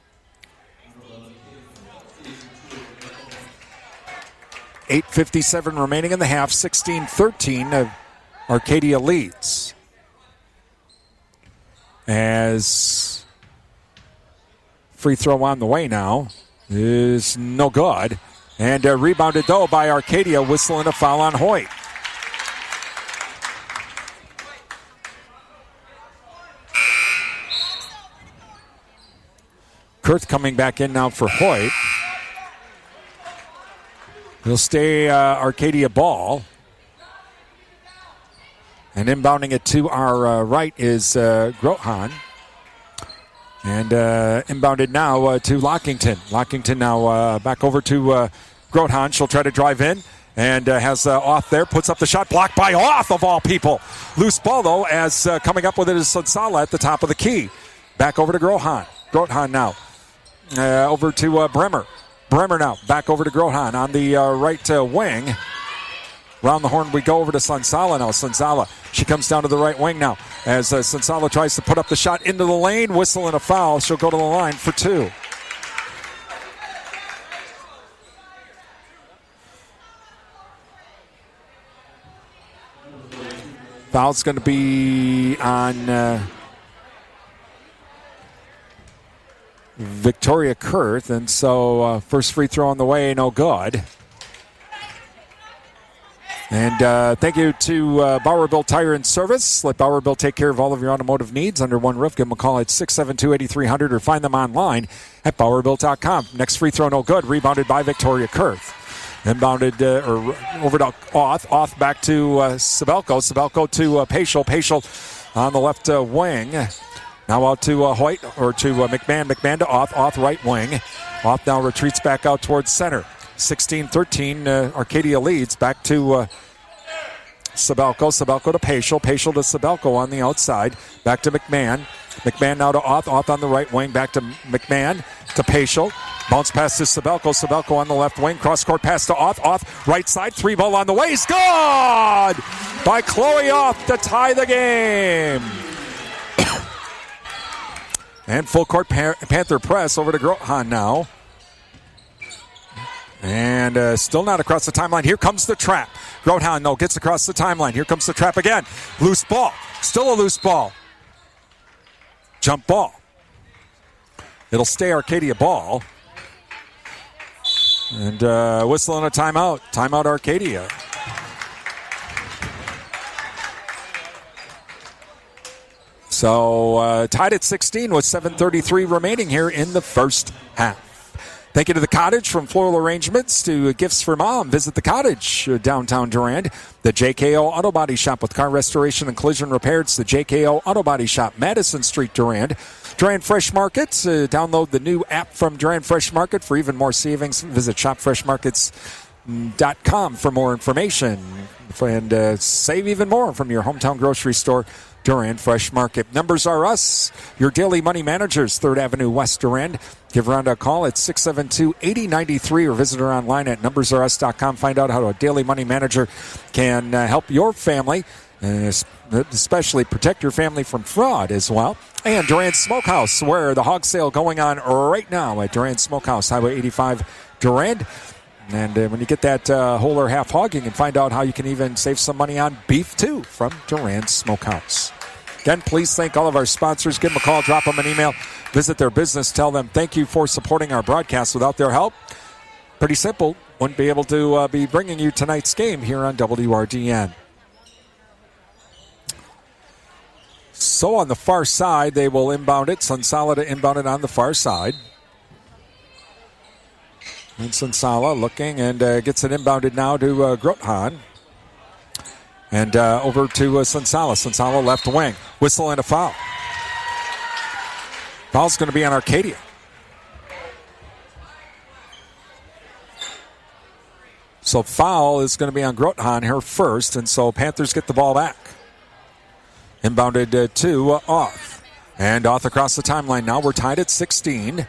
eight fifty-seven remaining in the half, sixteen thirteen. Uh, Arcadia leads. As free throw on the way now is no good. And uh, rebounded, though, by Arcadia, whistling a foul on Hoyt. Kurth coming back in now for Hoyt. He'll stay uh, Arcadia ball. And inbounding it to our uh, right is uh, Grothan. And uh, inbounded now uh, to Lockington. Lockington now uh, back over to uh, Grothan. She'll try to drive in. And uh, has uh, Oth there. Puts up the shot. Blocked by Oth, of all people. Loose ball, though, as uh, coming up with it is Sansala at the top of the key. Back over to Grothan. Grothan now. Uh, over to uh, Bremer. Bremer now. Back over to Grothan on the uh, right uh, wing. Round the horn we go over to Sansala now. Sansala, she comes down to the right wing now as uh, Sansala tries to put up the shot into the lane. Whistle and a foul. She'll go to the line for two. Foul's going to be on uh, Victoria Kurth, and so uh, first free throw on the way, no good. And uh, thank you to uh, Bowerbilt Tire and Service. Let Bowerbilt take care of all of your automotive needs under one roof. Give them a call at six seven two, eight three zero zero or find them online at bowerbilt dot com. Next free throw, no good. Rebounded by Victoria Kurth. Inbounded uh, or over to Oth. Oth back to uh, Sabelko. Sabelko to uh, Paschal. Paschal on the left uh, wing. Now out to uh, Hoyt or to uh, McMahon. McMahon to Oth. Oth right wing. Oth now retreats back out towards center. sixteen thirteen, uh, Arcadia leads. Back to uh, Sabelko. Sabelko to Paschal. Paschal to Sabelko on the outside. Back to McMahon. McMahon now to Oth. Oth on the right wing. Back to McMahon. To Paschal. Bounce pass to Sabelko. Sabelko on the left wing. Cross-court pass to Oth. Oth right side. Three ball on the way. He's good! By Chloe Oth to tie the game. And full court Pan- Panther press over to Grothan now. And uh, still not across the timeline. Here comes the trap. Grothan, no, gets across the timeline. Here comes the trap again. Loose ball. Still a loose ball. Jump ball. It'll stay Arcadia ball. And uh, whistle on a timeout. Timeout Arcadia. So uh, tied at sixteen with seven thirty-three remaining here in the first half. Thank you to the Cottage, from floral arrangements to gifts for mom. Visit the Cottage, downtown Durand. The J K O Auto Body Shop with car restoration and collision repair. It's the J K O Auto Body Shop, Madison Street, Durand. Durand Fresh Markets. Uh, download the new app from Durand Fresh Market for even more savings. Visit shop fresh markets dot com for more information. And uh, save even more from your hometown grocery store, Durand Fresh Market. Numbers are us, your daily money managers, third Avenue West, Durand. Give Rhonda a call at six seven two, eight zero nine three or visit her online at numbers are us dot com. Find out how a daily money manager can uh, help your family, uh, especially protect your family from fraud as well. And Durand Smokehouse, where the hog sale going on right now at Durand Smokehouse, Highway eighty-five, Durand. And uh, when you get that uh, whole or half hog, you can find out how you can even save some money on beef, too, from Durand Smokehouse. Again, please thank all of our sponsors. Give them a call, drop them an email, visit their business, tell them thank you for supporting our broadcast. Without their help, pretty simple, wouldn't be able to uh, be bringing you tonight's game here on W R D N. So on the far side, they will inbound it. Sansala to inbound it on the far side. And Sansala looking and uh, gets it inbounded now to uh, Grothan. And uh, over to uh, Sansala. Sansala left wing. Whistle and a foul. Foul's going to be on Arcadia. So foul is going to be on Grothan, her first, and so Panthers get the ball back. Inbounded uh, to uh, Oth. And Oth across the timeline now. We're tied at sixteen.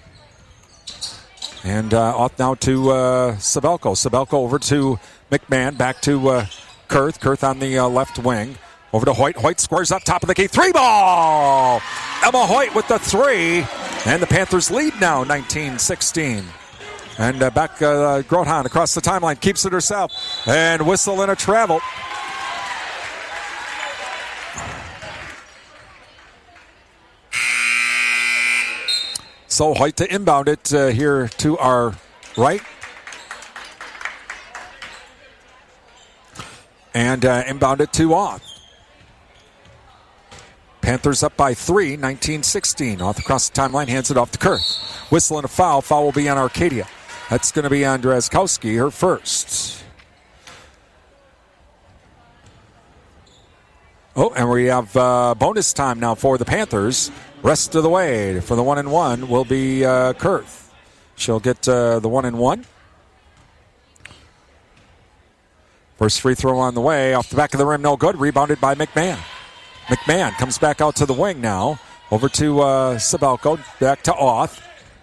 And uh, Oth now to uh, Sabelko. Sabelko over to McMahon. Back to uh, Kurth. Kurth on the uh, left wing. Over to Hoyt. Hoyt squares up top of the key. Three ball! Emma Hoyt with the three. And the Panthers lead now, nineteen sixteen. And uh, back uh, Grothan across the timeline. Keeps it herself. And whistle and a travel. So Hoyt to inbound it uh, here to our right. And uh, inbound it to Oth. Panthers up by three, nineteen sixteen. Off across the timeline, hands it off to Kurth. Whistle and a foul. Foul will be on Arcadia. That's going to be on Drazkowski, her first. Oh, and we have uh, bonus time now for the Panthers. Rest of the way for the one and one will be uh, Kurth. She'll get uh, the one and one. First free throw on the way. Off the back of the rim, no good. Rebounded by McMahon. McMahon comes back out to the wing now. Over to uh, Sabelko. Back to Oth.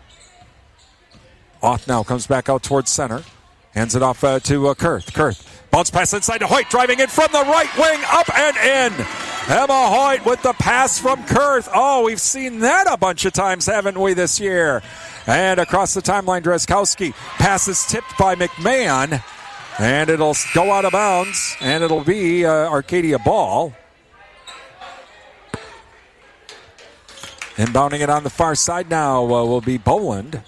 Oth now comes back out towards center. Hands it off uh, to uh, Kurth. Kurth. Bounce pass inside to Hoyt. Driving in from the right wing. Up and in. Emma Hoyt with the pass from Kurth. Oh, we've seen that a bunch of times, haven't we, this year? And across the timeline, Drazkowski. Pass is tipped by McMahon. And it'll go out of bounds. And it'll be uh, Arcadia ball. Inbounding it on the far side now uh, will be Boland.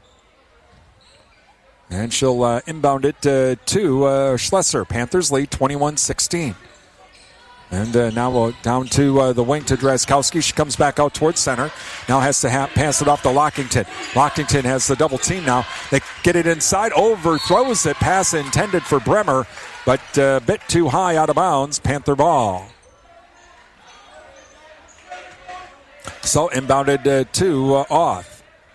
And she'll uh, inbound it uh, to uh, Schlesser. Panthers lead twenty-one sixteen. And uh, now uh, down to uh, the wing to Drazkowski. She comes back out towards center. Now has to ha- pass it off to Lockington. Lockington has the double team now. They get it inside. Overthrows it. Pass intended for Bremer, but a uh, bit too high out of bounds. Panther ball. So inbounded uh, to uh, Oth.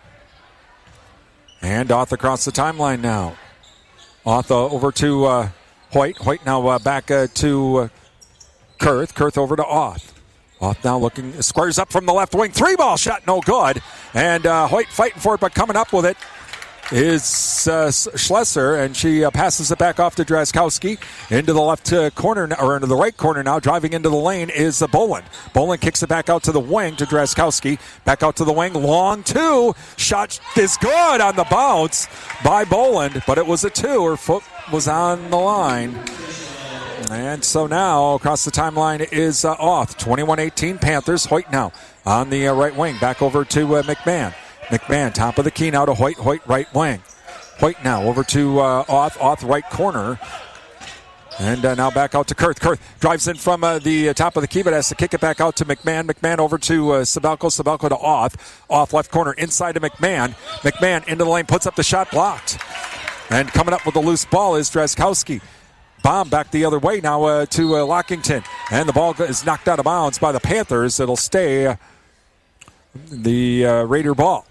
And Oth across the timeline now. Oth uh, over to uh, Hoyt. Hoyt now uh, back uh, to uh, Kurth. Kurth over to Oth. Oth now looking, squares up from the left wing. Three ball shot, no good. And uh, Hoyt fighting for it, but coming up with it is uh, Schlesser, and she uh, passes it back off to Drazkowski into the left uh, corner, or into the right corner now. Driving into the lane is uh, Boland. Boland kicks it back out to the wing to Drazkowski. Back out to the wing, long two. Shot is good on the bounce by Boland, but it was a two. Her foot was on the line. And so now across the timeline is uh, Oth. twenty-one eighteen Panthers. Hoyt now on the uh, right wing. Back over to uh, McMahon. McMahon, top of the key now to Hoyt. Hoyt, right wing. Hoyt now over to uh, Oth. Oth, right corner. And uh, now back out to Kurth. Kurth drives in from uh, the uh, top of the key, but has to kick it back out to McMahon. McMahon over to uh, Sabelko. Sabelko to Oth. Oth, left corner, inside to McMahon. McMahon into the lane, puts up the shot, blocked. And coming up with the loose ball is Drazkowski. Bomb back the other way now uh, to uh, Lockington. And the ball is knocked out of bounds by the Panthers. It'll stay uh, the uh, Raider ball.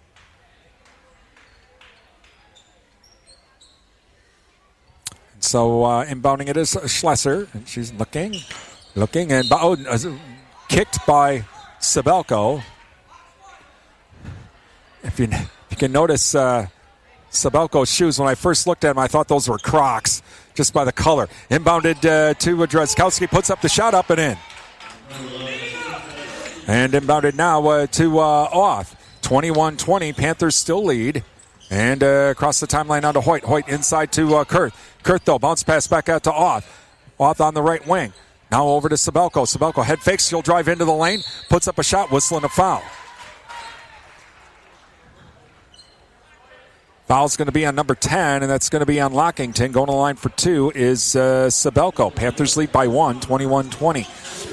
So uh, inbounding it is Schlesser, and she's looking, looking, and oh, kicked by Sabelko. If you, if you can notice uh, Sabelko's shoes, when I first looked at them, I thought those were Crocs, just by the color. Inbounded uh, to Drazkowski, puts up the shot, up and in. And inbounded now uh, to uh, Oth. twenty-one twenty, Panthers still lead. And uh, across the timeline now to Hoyt. Hoyt inside to uh, Kurth. Kurth, though, bounce pass back out to Oth. Oth on the right wing. Now over to Sabelko. Sabelko head fakes. She'll drive into the lane. Puts up a shot, whistling a foul. Foul's going to be on number ten, and that's going to be on Lockington. Going to the line for two is uh, Sabelko. Panthers lead by one, twenty-one twenty.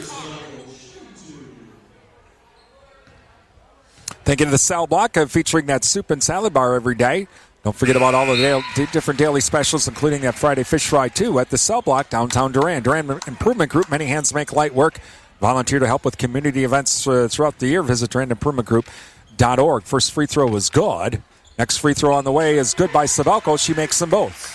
Thinking of the Sal Block, uh, featuring that soup and salad bar every day. Don't forget about all the da- different daily specials, including that Friday fish fry, too, at the Cell Block, downtown Durand. Durand Improvement Group, many hands make light work. Volunteer to help with community events uh, throughout the year. Visit Durand Improvement Group dot org. First free throw is good. Next free throw on the way is good by Sabelko. She makes them both.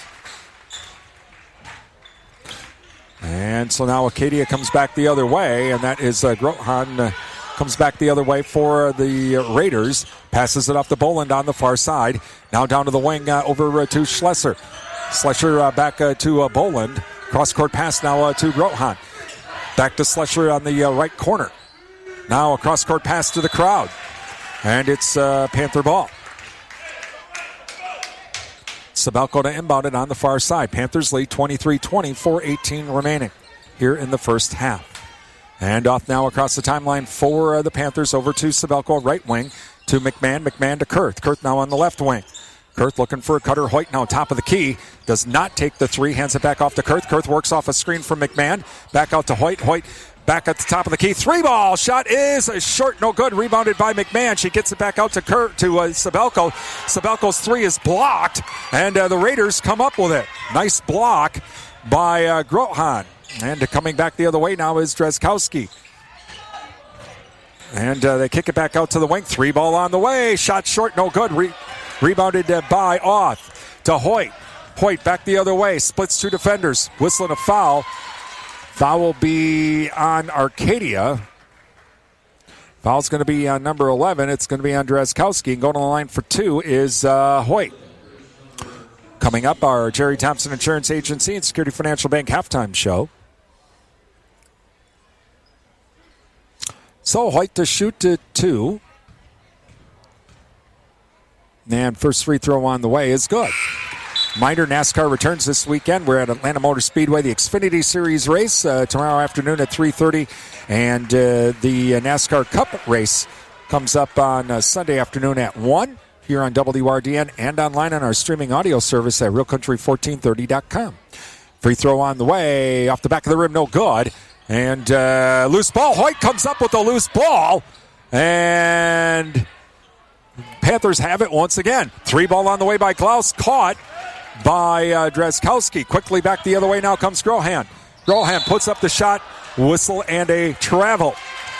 And so now Acadia comes back the other way, and that is uh, Grohan uh, comes back the other way for the uh, Raiders. Passes it off to Boland on the far side. Now down to the wing uh, over uh, to Schlesser. Schlesser uh, back uh, to uh, Boland. Cross-court pass now uh, to Grohan. Back to Schlesser on the uh, right corner. Now a cross-court pass to the crowd. And it's uh, Panther ball. Sabelko to inbound it on the far side. Panthers lead twenty-three twenty, four eighteen remaining here in the first half. And off now across the timeline for uh, the Panthers over to Sabelko, right wing to McMahon. McMahon to Kurth. Kurth now on the left wing. Kurth looking for Cutter Hoyt now top of the key. Does not take the three. Hands it back off to Kurth. Kurth works off a screen from McMahon. Back out to Hoyt. Hoyt back at the top of the key. Three ball shot is short, no good. Rebounded by McMahon. She gets it back out to Kurt, to uh, Sabelko. Sabelko's three is blocked, and uh, the Raiders come up with it. Nice block by uh, Grohan. And uh, coming back the other way now is Dreskowski. And uh, they kick it back out to the wing. Three ball on the way. Shot short, no good. Re- rebounded uh, by Oth to Hoyt. Hoyt back the other way. Splits two defenders. Whistling a foul. Foul will be on Arcadia. Foul's going to be on number eleven. It's going to be on Dreskowski. And going to the line for two is uh, Hoyt. Coming up, our Jerry Thompson Insurance Agency and Security Financial Bank halftime show. So Hoyt to shoot to two. And first free throw on the way is good. Minor NASCAR returns this weekend. We're at Atlanta Motor Speedway, the Xfinity Series race uh, tomorrow afternoon at three thirty. And uh, the uh, NASCAR Cup race comes up on uh, Sunday afternoon at one here on W R D N and online on our streaming audio service at real country fourteen thirty dot com. Free throw on the way. Off the back of the rim, no good. And uh, loose ball. Hoyt comes up with a loose ball. And Panthers have it once again. Three ball on the way by Klaus. Caught by uh, Dreskowski. Quickly back the other way now comes Grohan. Grohan puts up the shot, whistle, and a travel.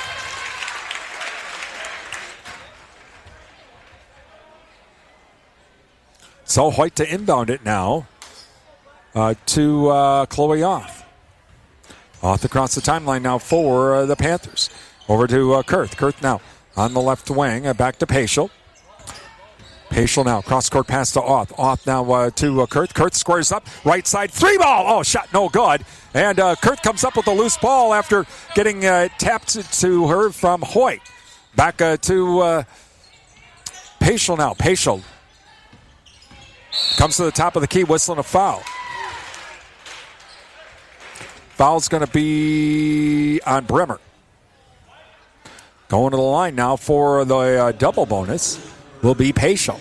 So Hoyt to inbound it now uh, to uh, Chloe Oth. Oth across the timeline now for uh, the Panthers. Over to uh, Kurth. Kurth now on the left wing. Uh, back to Paschal. Paschal now, cross-court pass to Oth. Oth now uh, to uh, Kurth. Kurth squares up, right side, three ball. Oh, shot no good. And uh, Kurth comes up with a loose ball after getting uh, tapped to her from Hoyt. Back uh, to uh, Paschal now. Paschal comes to the top of the key, whistling a foul. Foul's going to be on Bremer. Going to the line now for the uh, double bonus will be Paschal.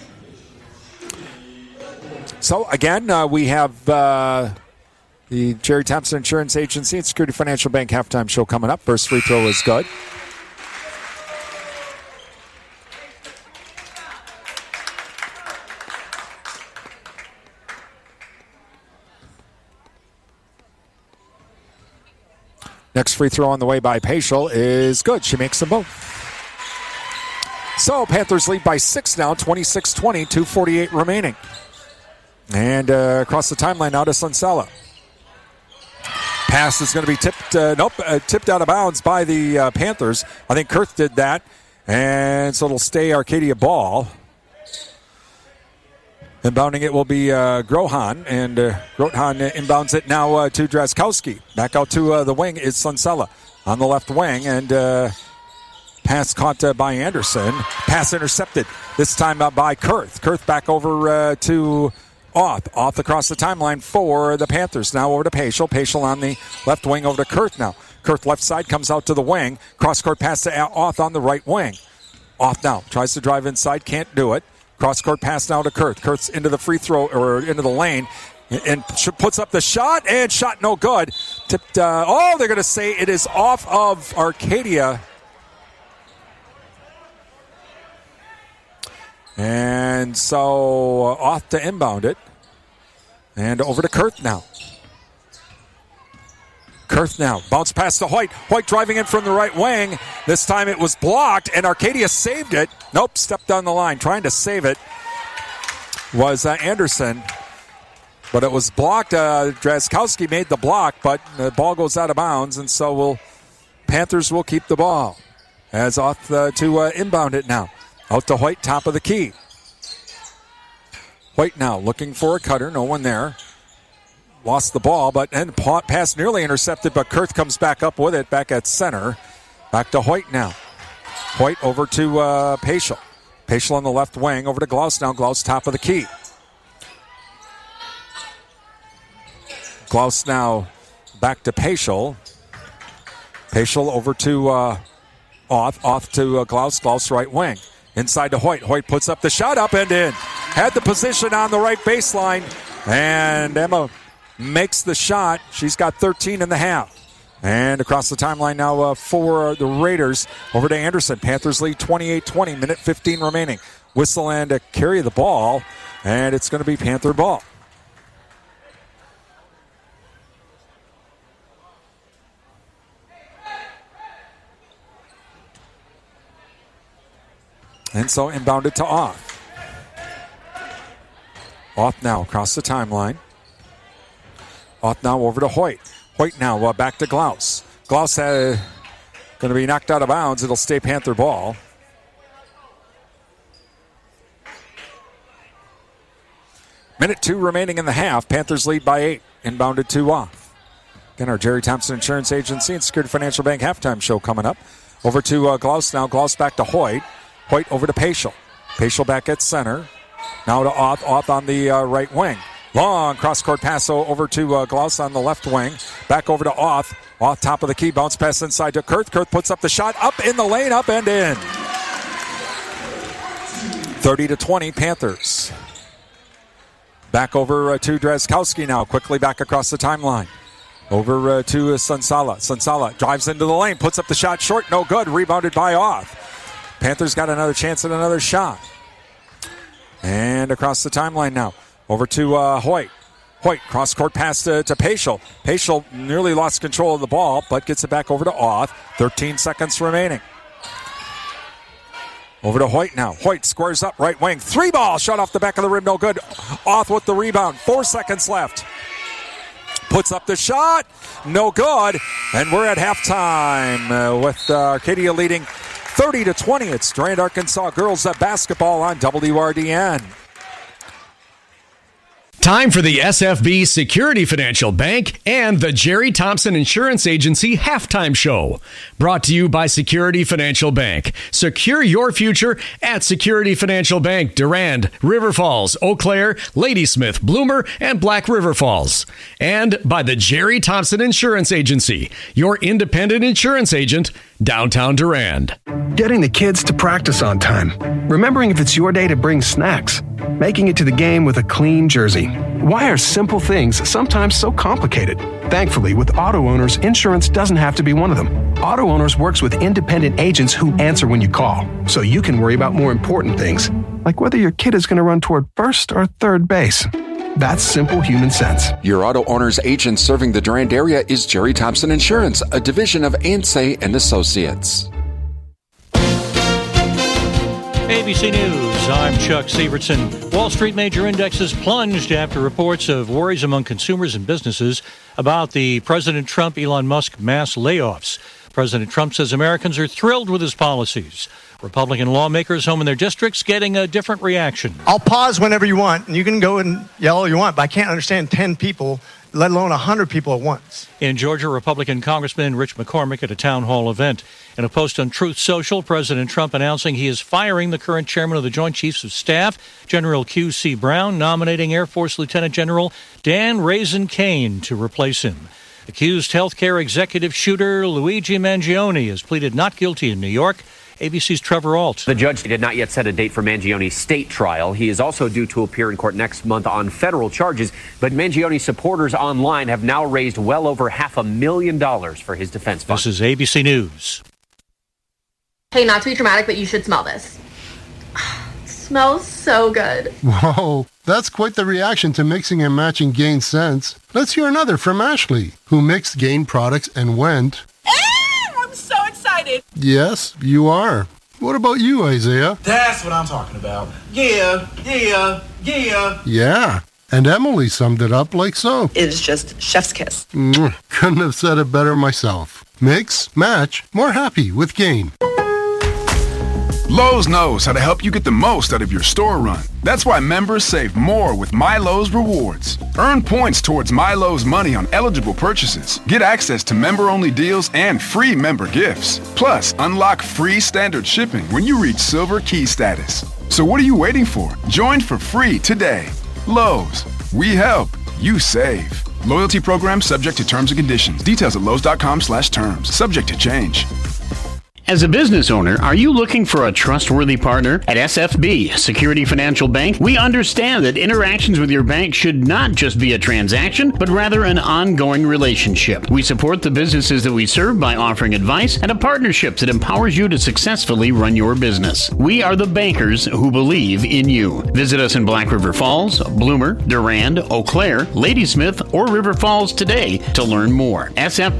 So, again, uh, we have uh, the Jerry Thompson Insurance Agency and Security Financial Bank halftime show coming up. First free throw is good. Next free throw on the way by Paschal is good. She makes them both. So, Panthers lead by six now, twenty-six twenty, two forty-eight remaining. And uh, across the timeline now to Sunsella. Pass is going to be tipped, uh, nope, uh, tipped out of bounds by the uh, Panthers. I think Kurth did that. And so it'll stay Arcadia ball. Inbounding it will be uh, Grohan. And uh, Grohan inbounds it now uh, to Dreskowski. Back out to uh, the wing is Sunsella on the left wing. And uh, pass caught uh, by Anderson. Pass intercepted. This time uh, by Kurth. Kurth back over uh, to Oth. Oth across the timeline for the Panthers. Now over to Paschal. Paschal on the left wing over to Kurth now. Kurth left side comes out to the wing. Cross-court pass to Oth on the right wing. Oth now tries to drive inside. Can't do it. Cross-court pass now to Kurth. Kurth's into the free throw, or into the lane, and puts up the shot, and shot no good. Tipped, uh, oh, they're going to say it is off of Arcadia. And so uh, Oth to inbound it. And over to Kurth now. Kurth now. Bounce pass to Hoyt. Hoyt driving in from the right wing. This time it was blocked, and Arcadia saved it. Nope, stepped down the line. Trying to save it was uh, Anderson. But it was blocked. Uh, Drazkowski made the block, but the ball goes out of bounds, and so will Panthers will keep the ball. As off uh, to uh, inbound it now. Out to Hoyt, top of the key. Hoyt now looking for a cutter. No one there. Lost the ball, but and pass nearly intercepted, but Kurth comes back up with it, back at center. Back to Hoyt now. Hoyt over to uh, Paschal. Paschal on the left wing, over to Glaus now. Glaus top of the key. Glaus now back to Paschal. Paschal over to uh, Oth. Oth to uh, Glaus. Glaus right wing. Inside to Hoyt. Hoyt puts up the shot, up and in. Had the position on the right baseline. And Emma makes the shot. She's got thirteen in the half. And across the timeline now uh, for the Raiders. Over to Anderson. Panthers lead twenty-eight twenty. Minute fifteen remaining. Whistle and uh, carry the ball. And it's going to be Panther ball. And so inbounded to Oth. Oth now across the timeline. Oth now over to Hoyt. Hoyt now uh, back to Glaus. Glaus uh, going to be knocked out of bounds. It'll stay Panther ball. Minute two remaining in the half. Panthers lead by eight. Inbounded to Oth. Again, our Jerry Thompson Insurance Agency and Security Financial Bank halftime show coming up. Over to uh, Glaus now. Glaus back to Hoyt. Hoyt over to Paschal. Paschal back at center. Now to Oth. Oth on the uh, right wing. Long cross-court pass over to uh, Glaus on the left wing. Back over to Oth. Oth top of the key. Bounce pass inside to Kurth. Kurth puts up the shot. Up in the lane. Up and in. thirty to twenty Panthers. Back over uh, to Drazkowski now. Quickly back across the timeline. Over uh, to uh, Sunsala. Sunsala drives into the lane. Puts up the shot short. No good. Rebounded by Oth. Panthers got another chance at another shot. And across the timeline now. Over to uh, Hoyt. Hoyt, cross-court pass to, to Paschal. Paschal nearly lost control of the ball, but gets it back over to Oth. thirteen seconds remaining. Over to Hoyt now. Hoyt squares up, right wing. Three ball, shot off the back of the rim, no good. Oth with the rebound. Four seconds left. Puts up the shot, no good. And we're at halftime uh, with uh, Arcadia leading thirty to twenty. It's Durand Arkansas girls basketball on W R D N. Time for the S F B Security Financial Bank and the Jerry Thompson Insurance Agency halftime show. Brought to you by Security Financial Bank. Secure your future at Security Financial Bank, Durand, River Falls, Eau Claire, Ladysmith, Bloomer, and Black River Falls. And by the Jerry Thompson Insurance Agency, your independent insurance agent, downtown Durand. Getting the kids to practice on time. Remembering if it's your day to bring snacks. Making it to the game with a clean jersey. Why are simple things sometimes so complicated? Thankfully, with Auto Owners, insurance doesn't have to be one of them. Auto Owners works with independent agents who answer when you call, so you can worry about more important things, like whether your kid is going to run toward first or third base. That's simple human sense. Your Auto Owners agent serving the Durand area is Jerry Thompson Insurance, a division of Ansay and Associates. A B C News, I'm Chuck Sievertson. Wall Street major indexes plunged after reports of worries among consumers and businesses about the President Trump-Elon Musk mass layoffs. President Trump says Americans are thrilled with his policies. Republican lawmakers home in their districts getting a different reaction. I'll pause whenever you want, and you can go and yell all you want, but I can't understand ten people, let alone one hundred people at once. In Georgia, Republican Congressman Rich McCormick at a town hall event. In a post on Truth Social, President Trump announcing he is firing the current chairman of the Joint Chiefs of Staff, General Q C Brown, nominating Air Force Lieutenant General Dan Raisin Kane to replace him. Accused healthcare executive shooter Luigi Mangione has pleaded not guilty in New York. A B C's Trevor Alt. The judge did not yet set a date for Mangione's state trial. He is also due to appear in court next month on federal charges, but Mangione's supporters online have now raised well over half a million dollars for his defense fund. This is A B C News. Hey, not to be dramatic, but you should smell this. It smells so good. Whoa. That's quite the reaction to mixing and matching Gain scents. Let's hear another from Ashley, who mixed Gain products and went, I'm so excited. yes, you are. What about you, Isaiah? That's what I'm talking about. Yeah, yeah, yeah. Yeah. And Emily summed it up like so. It is just chef's kiss. Mwah. Couldn't have said it better myself. Mix, match, more happy with Gain. Lowe's knows how to help you get the most out of your store run. That's why members save more with MyLowe's Rewards. Earn points towards MyLowe's money on eligible purchases. Get access to member-only deals and free member gifts. Plus, unlock free standard shipping when you reach Silver Key status. So what are you waiting for? Join for free today. Lowe's. We help. You save. Loyalty program subject to terms and conditions. Details at Lowe's.com slash terms. Subject to change. As a business owner, are you looking for a trustworthy partner? At S F B, Security Financial Bank, we understand that interactions with your bank should not just be a transaction, but rather an ongoing relationship. We support the businesses that we serve by offering advice and a partnership that empowers you to successfully run your business. We are the bankers who believe in you. Visit us in Black River Falls, Bloomer, Durand, Eau Claire, Ladysmith, or River Falls today to learn more. S F